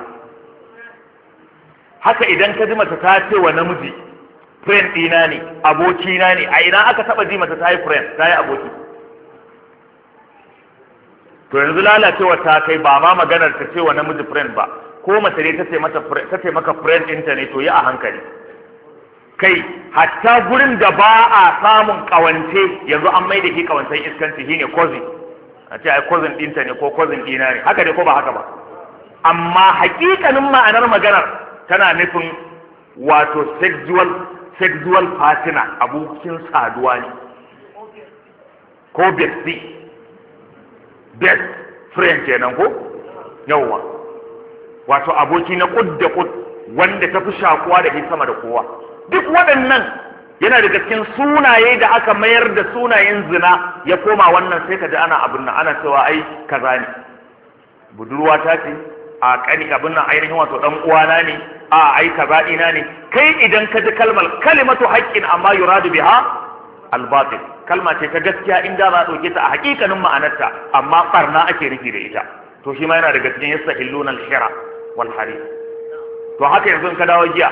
Haka idan ka ji mace ta ce wa namiji friend ɗina ne, abokina ne, a ina aka taɓa ji mace ta yi friend, ta yi aboki? To yanzu lalacewa ta kai ba ma maganar ta ce wa namiji friend ba, ko mace ne ta ce maka friend ɗinta ne, to yi a hankali. Kai hatta gurin da ba a samun kawance yanzu an mai da shi kawancen iskanci, shi ne cousin. A ce ai cousin ɗinta ne ko cousin ɗina ne, haka ne ko ba haka ba? Amma hakikanin ma'anar maganar tana nufin wato sexual sexual partner, abokin saduwa ne, ko bestie, best friend kenan ko? Yawwa, wato aboki na kud da kud wanda ta fi shakuwa da shi sama da kowa. Duk waɗannan yana daga cikin sunaye da aka mayar da sunayen zina ya koma wannan, sai ka ji ana abin nan ana cewa ai kaza ne, budurwa ta ce, a kani abin nan ainihin wato dan uwana ne, a ai kaza ina ne. Kai idan ka ji kalmar kalimatu haqqin amma yuradu biha al-batil, kalma ce ta gaskiya inda za a dauke ta a hakikanin ma'anarta, amma barna ake rufi da ita. To shi ma yana daga cikin yastahilluna al-hira wal harir. To haka yanzu in ka dawo giya,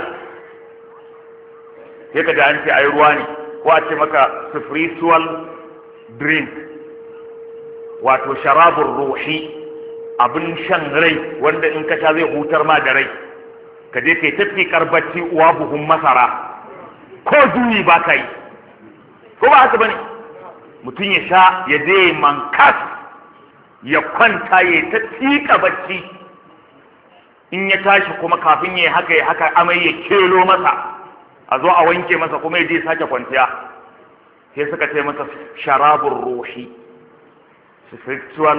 sai ka da an ce ai ruwa ne, ko a ce maka spiritual drink, wato sharabun ruhi, abin shan rai wanda in ka sha zai hutar ma da rai. Ka je kai tafi karbacci uwa buhun masara, ko juyi ba ka yi, ko ba haka bane? Mutum ya sha ya je mankas ya kwanta ya ta tsika bacci, in ya tashi kuma kafin ya haka ya haka amai ya kelo masa, a zo a wanke masa kuma ya je sake kwanciya. Sai suka ce masa sharabun ruhi, spiritual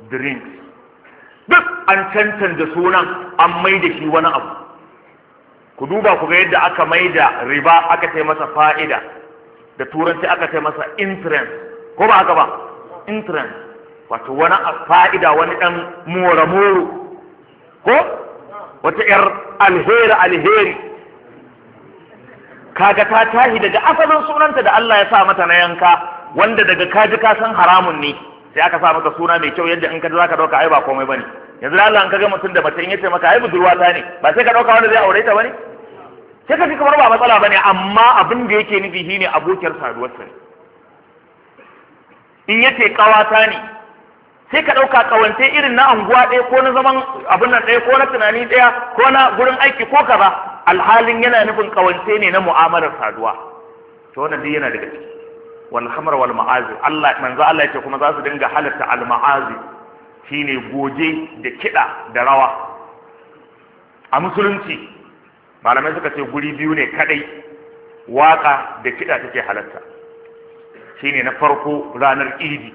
drinks. Duk an cancanta sunan an mai da shi wani abu. ku duba ku ga yadda aka maida riba aka ce masa fa'ida, da turanci aka ce masa interest, ko ba haka ba? Interest wato wani fa'ida, wani dan mora-moro, ko wata yar alheri alheri. Kaga ta tahi daga asalin sunanta da Allah ya sa mata na yanka, wanda daga kaji ka san haramun ne, sai aka sa maka suna mai kyau yadda in ka za ka dauka ai ba komai bane. Yanzu Allah an kaga mutum da mace in yace maka ai budurwa ta ne, ba sai ka dauka wanda zai aure ta bane? Sai ka ji kamar ba matsala bane, amma abin da yake nufi shine abokiyar saduwar sa ne. In yace kawata ne, sai ka dauka kawance irin na anguwa ɗaya ko na zaman abin nan ɗaya ko na tunani ɗaya ko na gurin aiki ko kaza, alhalin yana nufin kawance ne na mu'amalar saduwa. To wannan dai yana daga ciki. Wal khamr wal ma'azi, Allah manzo Allah yace kuma za su dinga halatta al ma'azi, shine goje da kida da rawa. A musulunci malamai suka ce guri biyu ne kadai waka da kida take halatta. Shine na farko ranar Idi,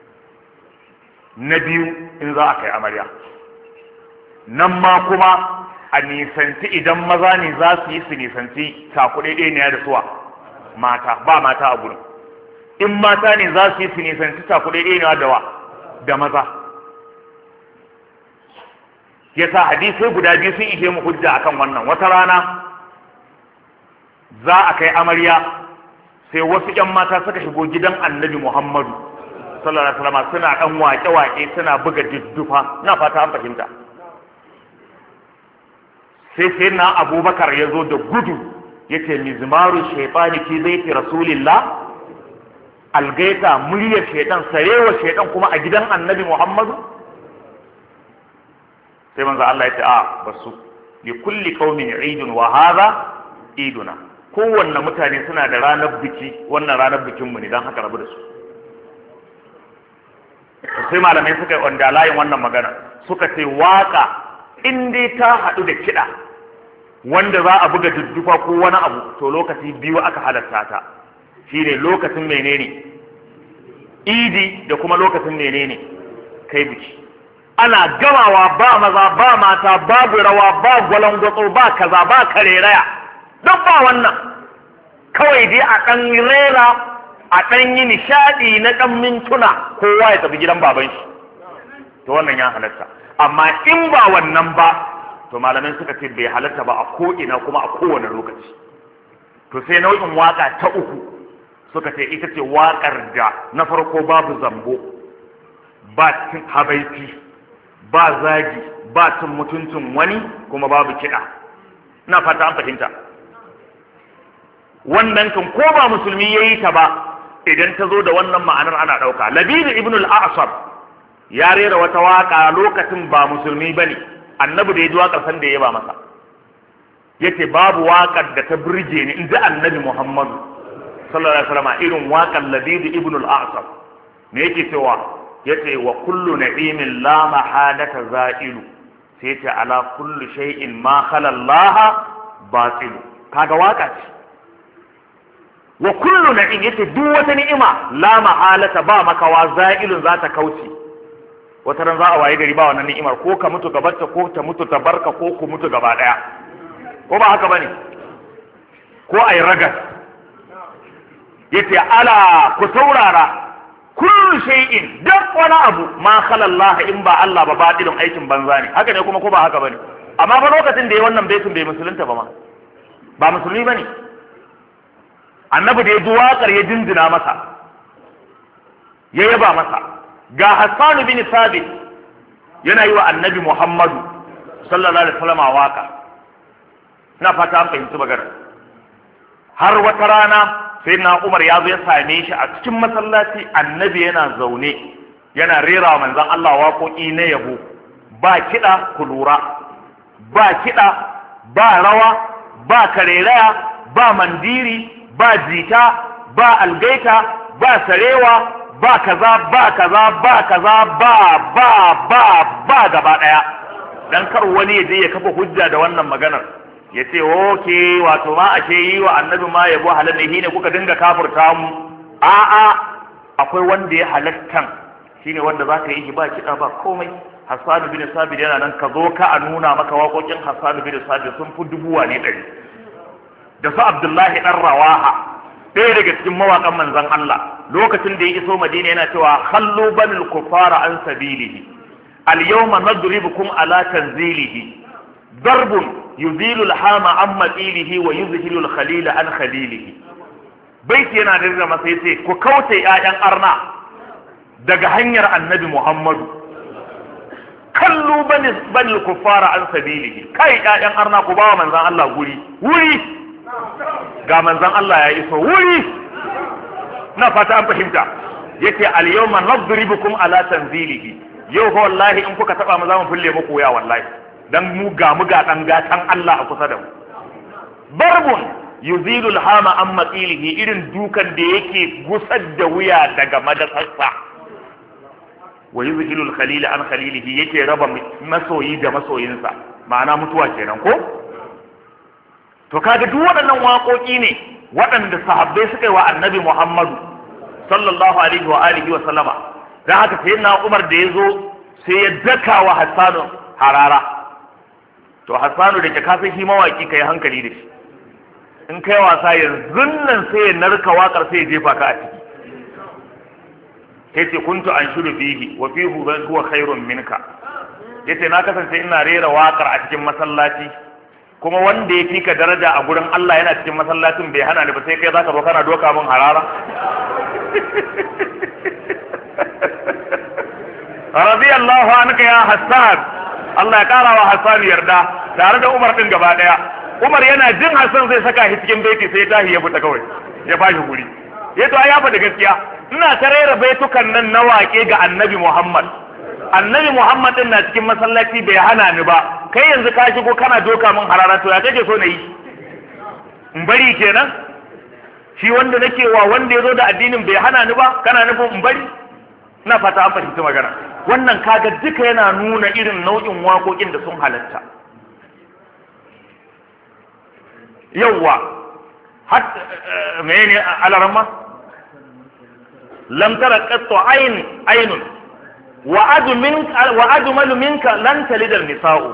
na biyu in za a kai amarya. Nan ma kuma a nisanci idan maza ne za su yi su nisanci cakuɗe ɗaya da suwa mata, ba mata a gurin. In mata ne za su yi su nisanci cakuɗe ɗaya da wa da maza. Yasa hadisai guda biyu sun ishe mu hujja akan wannan. Wata rana za a kai amarya, sai wasu ƴan mata suka shigo gidan Annabi Muhammadu sallallahu alaihi wasallam, suna ɗan waƙe-waƙe, suna buga duddufa. Ina fata an fahimta. Sai sai na Abubakar ya zo da gudu yace mizmaru shaytani fi baiti rasulillah, algaita muryar shaytan, sarewa shaytan kuma a gidan Annabi Muhammadu. Sai manzo Allah ya ce a basu, li kulli qaumin idun wa hadha iduna. Kowanne mutane suna da ranar biki, wannan ranar bikin mu ne, dan haka rabu da su. Sai malamai suka yi wanda layin wannan magana suka ce waka in dai ta haɗu da kiɗa wanda za a buga duddufa ko wani abu, to lokaci biyu aka halatta ta. Shine lokacin menene idi da kuma lokacin menene kai biki. Ana gamawa ba maza ba mata, babu rawa, ba gwalangwatso, ba kaza, ba kareraya, don ba wannan. Kawai dai a ɗan rera, a ɗan yi nishaɗi na ɗan mintuna, kowa ya tafi gidan baban shi. To wannan ya halatta. Amma in ba wannan ba, to malamai suka ce bai halatta ba a ko'ina kuma a kowane lokaci. To sai nau'in waka ta uku suka ce ita ce waƙar da na farko babu zambo, ba cin habaici, ba zagi, ba cin mutuncin wani, kuma babu kiɗa. Ina fata an fahimta. Wannan kan ko ba musulmi yayi ta ba, idan ta zo da wannan ma'anar ana ɗauka. Labid ibn al-A'sab ya rera wata waka lokacin ba musulmi bane, Annabi da ya ji waƙar san da ya ba masa, yace babu waƙar da ta burge ni inda Annabi Muhammadu sallallahu alaihi wasallam irin waƙar Labid ibn al-A'sab. Me yake cewa? Yace wa kullu na'imin la mahadata za'ilu, sai yace ala kullu shay'in ma khala Allah batilu. Kaga waka ce. Wa kullu na'im yace duk wata ni'ima la mahalata ba makawa za'ilun za ta kauce. Wata ran za a waye gari ba wannan ni'imar, ko ka mutu gabarta ko ta mutu ta barka ko ku mutu gaba daya, ko ba haka bane? Ko ai ragas. Yace ala ku saurara, kullu shay'in duk wani abu ma khala Allah in ba Allah ba batilun aikin banza ne. Haka ne kuma ko ba haka bane? Amma fa lokacin da yayi wannan baitin bai musulunta ba ma, ba musulmi bane. Annabi da ya ji waƙar ya dindina masa, ya yaba masa. Ga Hassan bin Sabit yana yi wa Annabi Muhammadu sallallahu alaihi wasallam waƙa. Ina fata an fahimci magana. Har wata rana sai na Umar ya zo ya same shi a cikin masallaci, Annabi yana zaune yana rera wa manzon Allah waƙoƙi na yabo, ba kiɗa ku lura, ba kiɗa, ba rawa, ba kareraya, ba mandiri, ba jita, ba algaita, ba sarewa, ba kaza, ba kaza, ba kaza, ba ba ba ba gaba daya. Dan kar wani ya je ya kafa hujja da wannan maganar, ya ce oke wato ma ashe yi wa Annabi ma yabo halal ne, shine kuka dinga kafirta mu. A'a, akwai wanda ya halattan, shine wanda zaka yi shi ba kiɗa ba komai. Hassan bin Sabit yana nan ka zo ka a nuna maka waƙoƙin Hassan bin Sabit sun fi dubuwa ne ɗari da su Abdullahi dan Rawaha ɗaya daga cikin mawaƙan manzon Allah lokacin da ya iso Madina yana cewa khallu banil kufara an sabilihi al yawma nadribukum ala tanzilihi darbun yuzilu al hama an matilihi wa yuzhilu al khalila an khalilihi. Baiti yana da masa yace ku kauce ƴaƴan arna daga hanyar Annabi Muhammadu, kallu bani bani kuffara an sabilihi, kai ƴaƴan arna ku bawa manzon Allah guri wuri ga manzon Allah ya iso wuri. Na fata an fahimta. Yace al yawma nadribukum ala tanzilihi, yau fa wallahi in kuka taba mu za mu fulle muku ya wallahi, dan mu ga mu ga dan gatan Allah a kusa da mu. Barbun yuzilul hama an matsilihi, irin dukan da yake gusar da wuya daga madasarsa. Wa yuzilul khalila an khalilihi, yake raba masoyi da masoyinsa, ma'ana mutuwa kenan ko. To kaga duk waɗannan waƙoƙi ne waɗanda sahabbai suka yi wa Annabi Muhammadu sallallahu alaihi wa alihi wa sallama. Dan haka sai na Umar da yazo sai ya daka wa Hassanu harara. To Hassanu da ke kasan shi mawaki kai hankali da shi, in kai wasa yanzu nan sai ya narka wakar sai ya jefa ka a ciki. Yace kuntu anshudu fihi wa fihi huwa khairun minka. Yace na kasance ina rera wakar a cikin masallaci, kuma wanda ya fika daraja a gurin Allah yana cikin masallacin bai hana ni ba, sai kai zaka zo kana doka min harara. Radiyallahu anka ya Hassan, Allah ya kara wa Hassan yarda tare da Umar din gaba daya. Umar yana jin Hassan zai saka shi cikin baiti sai tahi ya fita kawai ya bashi guri. Ya to ya faɗi gaskiya, ina ta rera baitukan nan na waƙe ga Annabi Muhammad. Annabi Muhammad din na cikin masallaci bai hana ni ba, kai yanzu ka shigo kana doka min harara, to ya kake so na yi? In bari kenan? Shi wanda nake wa wanda ya zo da addinin bai hana ni ba, kana nufin in bari? Ina fata an fahimci magana. Wannan kaga duka yana nuna irin nau'in waƙoƙin da sun halatta. Yawwa, hat menene alarma? Lam tara qattu ayn aynun wa adu min wa ajmalu minka lan talid al nisa'u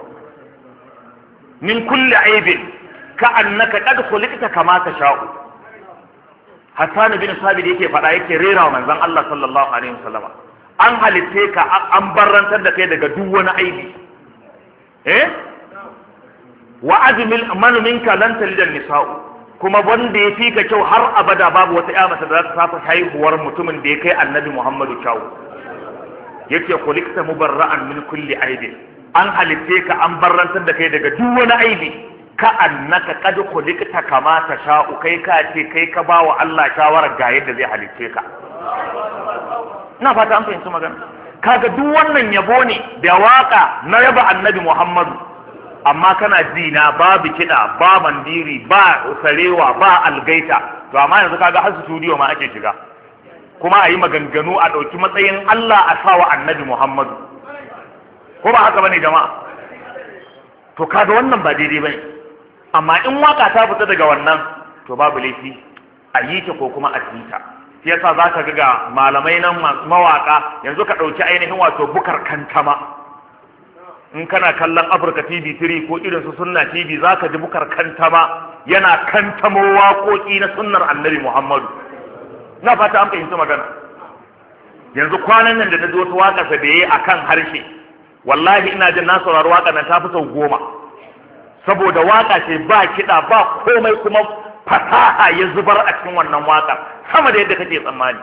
min kulli aibin ka annaka qad khuliqta kama tasha'u. Hassan bin Sabit yake faɗa yake rera wa manzon Allah sallallahu alaihi wasallama, an halitte ka an barrantar da kai daga duk wani aibi. Eh? Wa ajmil man minka lan talid nisa'u, kuma wanda ya fi ka kyau har abada babu wata ƴa mace da za ta safa haihuwar mutumin da ya kai Annabi Muhammadu kyau. Yace khuliqta mubarra'an min kulli aibin, an halitte ka an barrantar da kai daga duk wani aibi. Ka annaka qad khuliqta kama tasha'u, kai ka ce kai ka bawa Allah shawara ga yadda zai halitte ka. Ina fata an fahimci magana. Kaga duk wannan yabo ne da waka na yaba Annabi Muhammadu, amma kana zina babu kiɗa ba mandiri ba sarewa ba algaita. To amma yanzu kaga har studio ma ake shiga, kuma a yi maganganu a ɗauki matsayin Allah a sawa Annabi Muhammadu, ko ba haka bane jama'a? To kaga wannan ba daidai bane. Amma in waka ta fita daga wannan to babu laifi a yi ta ko kuma a yi ta. Shi yasa zaka ga malamai nan mawaka yanzu ka ɗauki ainihin wato Bukar Kantama, in kana kallon Africa T V three ko irin su Sunna T V zaka ji Bukar Kantama yana kantamo waƙoƙi na sunnar Annabi Muhammadu. Na fata an fahimci magana. Yanzu kwanan nan da na ji wata waƙa sa da yayi akan harshe, wallahi ina jin na saurari waƙa nan ta fi sau goma, saboda waƙa ce ba kiɗa ba komai, kuma fasaha ya zubar a cikin wannan waƙa sama da yadda kake tsammani.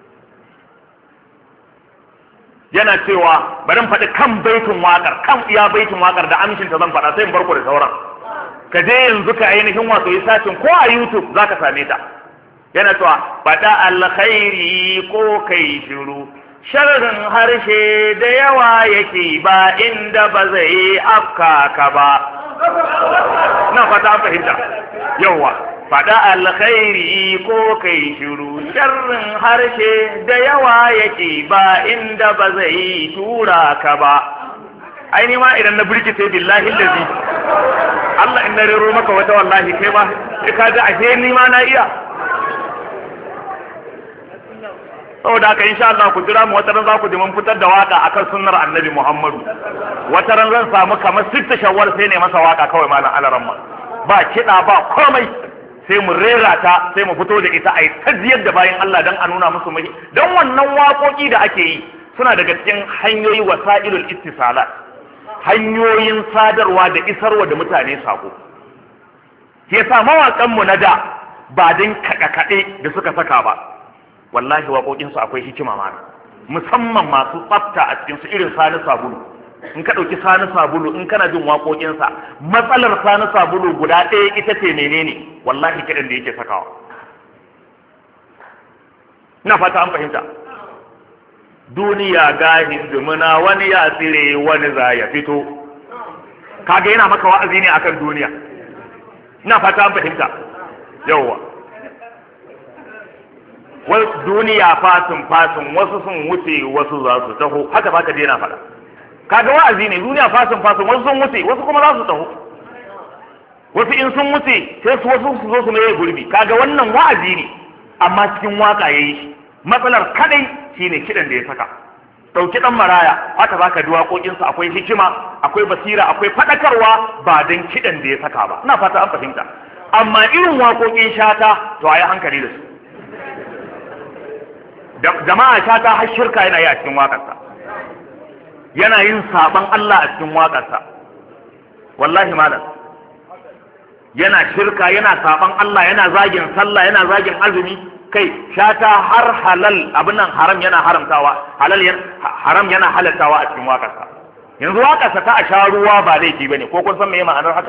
Yana cewa bari in faɗi kan baitin waƙar, kan iya baitin waƙar da amshin ta zan faɗa sai in barko da sauran. Ka je yanzu ka ainihin wato yi sacin ko a YouTube zaka same ta. Yana cewa faɗa alkhairi ko kai shiru, sharrin harshe da yawa yake ba inda ba zai afka ka ba. Na fata an fahimta. Yawa faɗa alkhairi ko kai shiru, sharrin harshe da yawa yake ba inda ba zai tura ka ba. Ai ni ma idan na birkice billahi allazi, Allah in na rero maka wata wallahi kai ma sai ka ga ashe ni ma na iya. saboda haka insha Allah ku jira mu wata ran za ku ji mun fitar da waka akan sunnar annabi Muhammadu wata ran zan samu kamar sitta shawwal sai ne masa waka kawai malam alaramma ba kiɗa ba komai sai mu rera ta sai mu fito da ita ai tajiyar da bayan Allah dan a nuna musu mai dan wannan waƙoƙi da ake yi suna daga cikin hanyoyi wasa'ilul ittisalat hanyoyin sadarwa da isarwa da mutane sako ke sa mawaƙan mu na da ba din kaɗe-kaɗe da suka saka ba wallahi waƙoƙinsu akwai hikima ma musamman masu tsafta a cikin su irin Sani Sabulu in ka ɗauki Sani Sabulu in kana jin waƙoƙinsa matsalar Sani Sabulu guda ɗaya ita ce menene wallahi kiɗan da yake sakawa ina fata an fahimta duniya gahin dumuna wani ya tsire wani za ya fito kaga yana maka wa'azi ne akan duniya ina fata an fahimta yawwa wai duniya fasin fasin wasu sun wuce wasu za su taho haka baka je na faɗa kaga wa'azi ne duniya fasin fasin wasu sun wuce wasu kuma za su taho wasu in sun wuce sai su wasu su zo su mai gurbi kaga wannan wa'azi ne amma cikin waka yayi shi matsalar kadai shine kidan da ya saka dauki dan maraya haka baka ji waƙoƙin sa akwai hikima akwai basira akwai fadakarwa ba dan kidan da ya saka ba ina fata an fahimta amma irin waƙoƙin shata to ayi hankali da su jama'a shata har shirka yana yi a cikin waƙarsa yana yin saban Allah a cikin waƙarsa wallahi malam yana shirka yana saban Allah yana zagin sallah yana zagin azumi kai shata har halal abin nan haram yana haramtawa halal haram yana halattawa a cikin waƙarsa yanzu waƙarsa ta a sha ruwa ba laifi bane ko kun san me ma'anar haka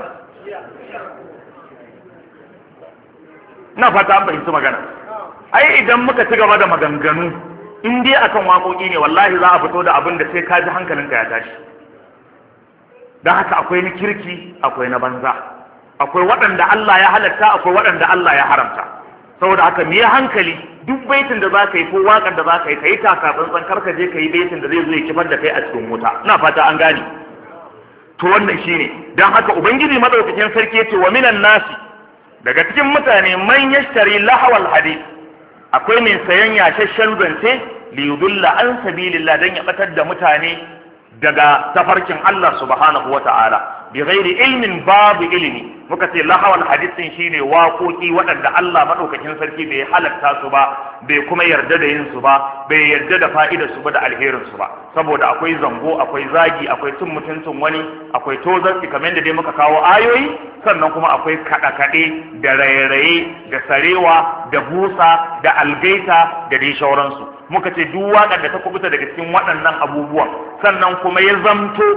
na fata an fahimci magana ai idan muka ci gaba da maganganu in dai akan waƙoƙi ne wallahi za a fito da abin da sai ka ji hankalinka ya tashi don haka akwai na kirki akwai na banza akwai waɗanda Allah ya halatta akwai waɗanda Allah ya haramta saboda haka me hankali duk baitin da za ka yi ko waƙar da za ka yi ka yi taka tsantsan kar ka je ka yi baitin da zai zo ya kifar da kai a cikin wuta ina fata an gane to wannan shine don haka ubangiji madaukakin sarki yace wa minan nasi daga cikin mutane man yashtari lahawal hadith akwai mai sayan yashashshen zance li yudulla an sabilillah dan ya batar da mutane daga tafarkin Allah subhanahu wata'ala bi ghairi ilmin babu ilimi muka ce lahawal hadithin shine waƙoƙi waɗanda Allah madaukakin sarki bai halatta su ba bai kuma yarda da yin su ba bai yarda da fa'idar su ba da alherin su ba saboda akwai zango akwai zagi akwai cin mutuncin wani akwai tozarci kamar da dai muka kawo ayoyi sannan kuma akwai kaɗe-kaɗe da raye-raye da sarewa da busa da algaita da dai shauransu muka ce duk waƙar da ta kubuta daga cikin waɗannan abubuwan sannan kuma ya zamto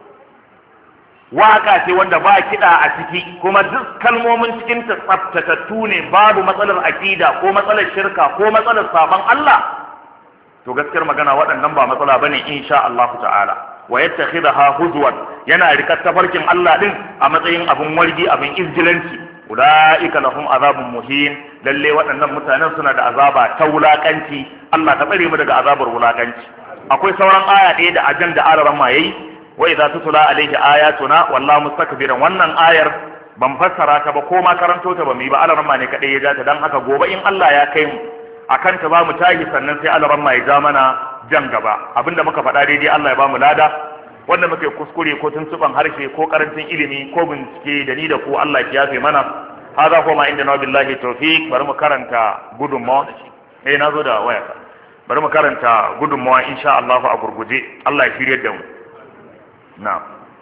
waƙa ce wanda ba kiɗa a ciki kuma duk kalmomin cikin ta tsaftatattu ne babu matsalar aƙida ko matsalar shirka ko matsalar sabon Allah to gaskiyar magana waɗannan ba matsala bane insha Allah ta'ala wa yattakhidha huzwan yana rikar tafarkin Allah din a matsayin abun wargi abin izgilanci ulaika lahum azabun muhin lalle waɗannan mutanen suna da azaba ta wulakanci Allah ta tsare mu daga azabar wulakanci akwai sauran aya ɗaya da ajan da araban ma yayi wa idza tutla alayhi ayatuna wallahu mustakbiran wannan ayar ban fassara ta ba ko ma karanto ta ba mu yi ba alaran ma ne kadai ya ja ta dan haka gobe in Allah ya kai mu akan ta ba mu tahi sannan sai alaran ma ya ja mana jan gaba abinda muka faɗa daidai Allah ya ba mu lada wanda muke kuskure ko tuntuban harshe ko karancin ilimi ko bincike da ni da ku Allah ya yafe mana hada kuma inda na billahi tawfiq bari mu karanta gudunmawa eh nazo da waya bari mu karanta gudunmawa insha Allah a gurguje Allah ya shirye da mu na'am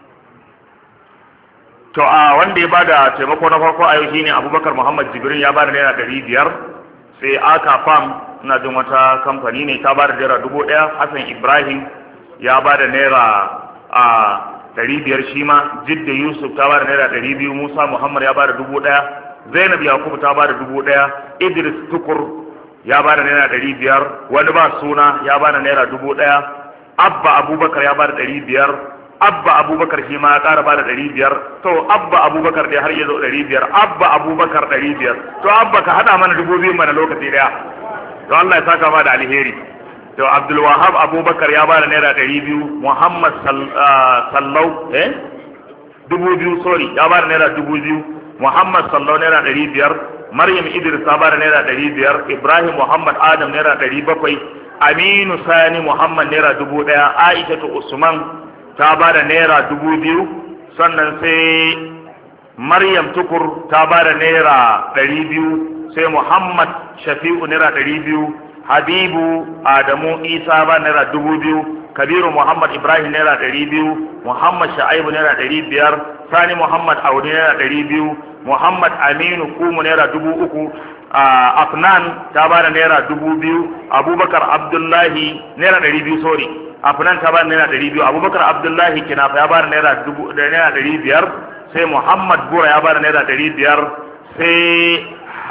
to a wanda ya bada taimako na farko a yau shine Abubakar Muhammad Jibril ya bada naira ɗari biyar sai Aka Farm ina jin wata kamfani ne ta bada naira dubu ɗaya Hassan Ibrahim ya bada naira a ɗari biyar shi ma Jidda Yusuf ta bada naira ɗari biyu Musa Muhammad ya bada dubu ɗaya Zainab Yakubu ta bada dubu ɗaya Idris Tukur ya bada naira ɗari biyar wani ba suna ya bada naira dubu ɗaya Abba Abubakar ya bada ɗari biyar Abba Abubakar shi ma ya ƙara bada ɗari biyar to Abba Abubakar dai har ya zo ɗari biyar Abba Abubakar ɗari biyar to Abba ka haɗa mana dubu biyu mana lokaci ɗaya to Allah ya saka ma da alheri to Abdul Wahab Abubakar ya bada naira ɗari biyu Muhammad Sallau eh dubu biyu sorry ya bada naira dubu biyu Muhammad Sallau naira ɗari biyar Maryam Idris ta bada naira ɗari biyar Ibrahim Muhammad Adam naira ɗari bakwai Aminu Sani Muhammad naira dubu ɗaya, Aisha Usman ta ba da naira dubu biyu, sannan sai Maryam Tukur ta ba da naira ɗari biyu, sai Muhammad Shafi'u naira ɗari biyu, Habibu Adamu Isa ba naira dubu biyu, Kabiru Muhammad Ibrahim naira ɗari biyu, Muhammad Sha'ibu naira ɗari biyar, Sani Muhammad Audi naira ɗari biyu, Muhammad Aminu Kumu naira dubu uku, Afnan ta ba da naira dubu biyu, Abubakar Abdullahi naira ɗari biyu, sorry, Afnan ta ba da naira ɗari biyu, Abubakar Abdullahi Kinafa ya ba da naira dubu naira ɗari biyar, sai Muhammad Bura ya ba da naira ɗari biyar, sai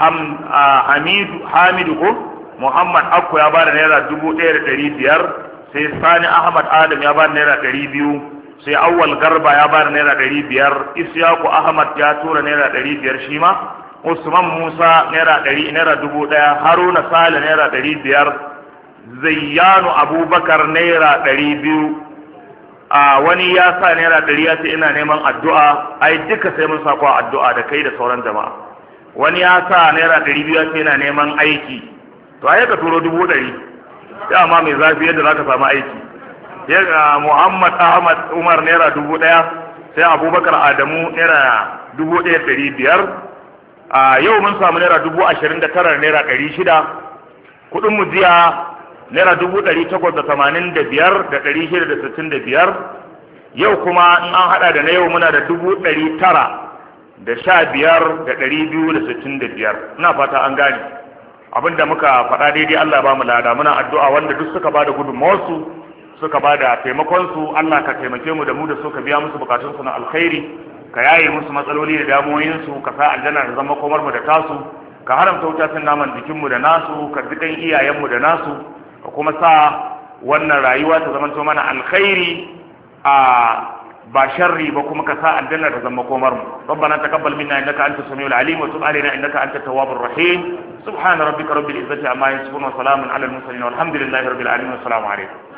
Hamidu Hamidu ko Muhammad Akko ya ba da naira dubu ɗaya da ɗari biyar, sai Sani Ahmad Adam ya ba da naira ɗari biyu, sai Awwal Garba ya ba da naira ɗari biyar, Isyaku Ahmad ya tura naira ɗari biyar shi ma, Usman Musa naira ɗari naira dubu ɗaya, Haruna Sale naira ɗari biyar, Zayyanu Abubakar naira ɗari biyu, a wani ya sa naira ɗari ya ce ina neman addu'a, ai duka sai mun sa kwa addu'a da kai da sauran jama'a. Wani ya sa naira ɗari biyu ya ce ina neman aiki, to ai ka turo dubu ɗari, sai amma mai zafi yadda za ka samu aiki. Ya Muhammad Ahmad Umar naira dubu ɗaya, sai Abubakar Adamu naira dubu ɗaya ɗari biyar. A yau mun samu naira dubu ashirin da tara naira ɗari shida, kuɗin mu jiya naira dubu ɗari takwas da tamanin da biyar da ɗari shida da sittin da biyar. Yau kuma in an haɗa da na yau muna da dubu ɗari tara da sha biyar da ɗari biyu da sittin da biyar. Ina fata an gane abin da muka faɗa daidai. Allah ya ba mu lada. Muna addu'a wanda duk suka bada gudunmawarsu suka bada taimakonsu, Allah ka taimake mu da mu da su ka biya musu bukatunsu na alkhairi, ka yaye musu matsaloli da damuwoyinsu, ka sa aljanna da zama komar mu da tasu, ka haramta wuta cin naman jikinmu da nasu, ka dukan iyayenmu da nasu, ka kuma sa wannan rayuwa ta zama mana alkhairi a ba sharri ba, kuma ka sa aljanna ta zama komar mu. Rabbana taqabbal minna innaka antas samiul alim wa tub alaina innaka antat tawwabur rahim. Subhana rabbika rabbil izzati amma yasifun wa salamun alal mursalin walhamdulillahi rabbil alamin. Assalamu alaikum.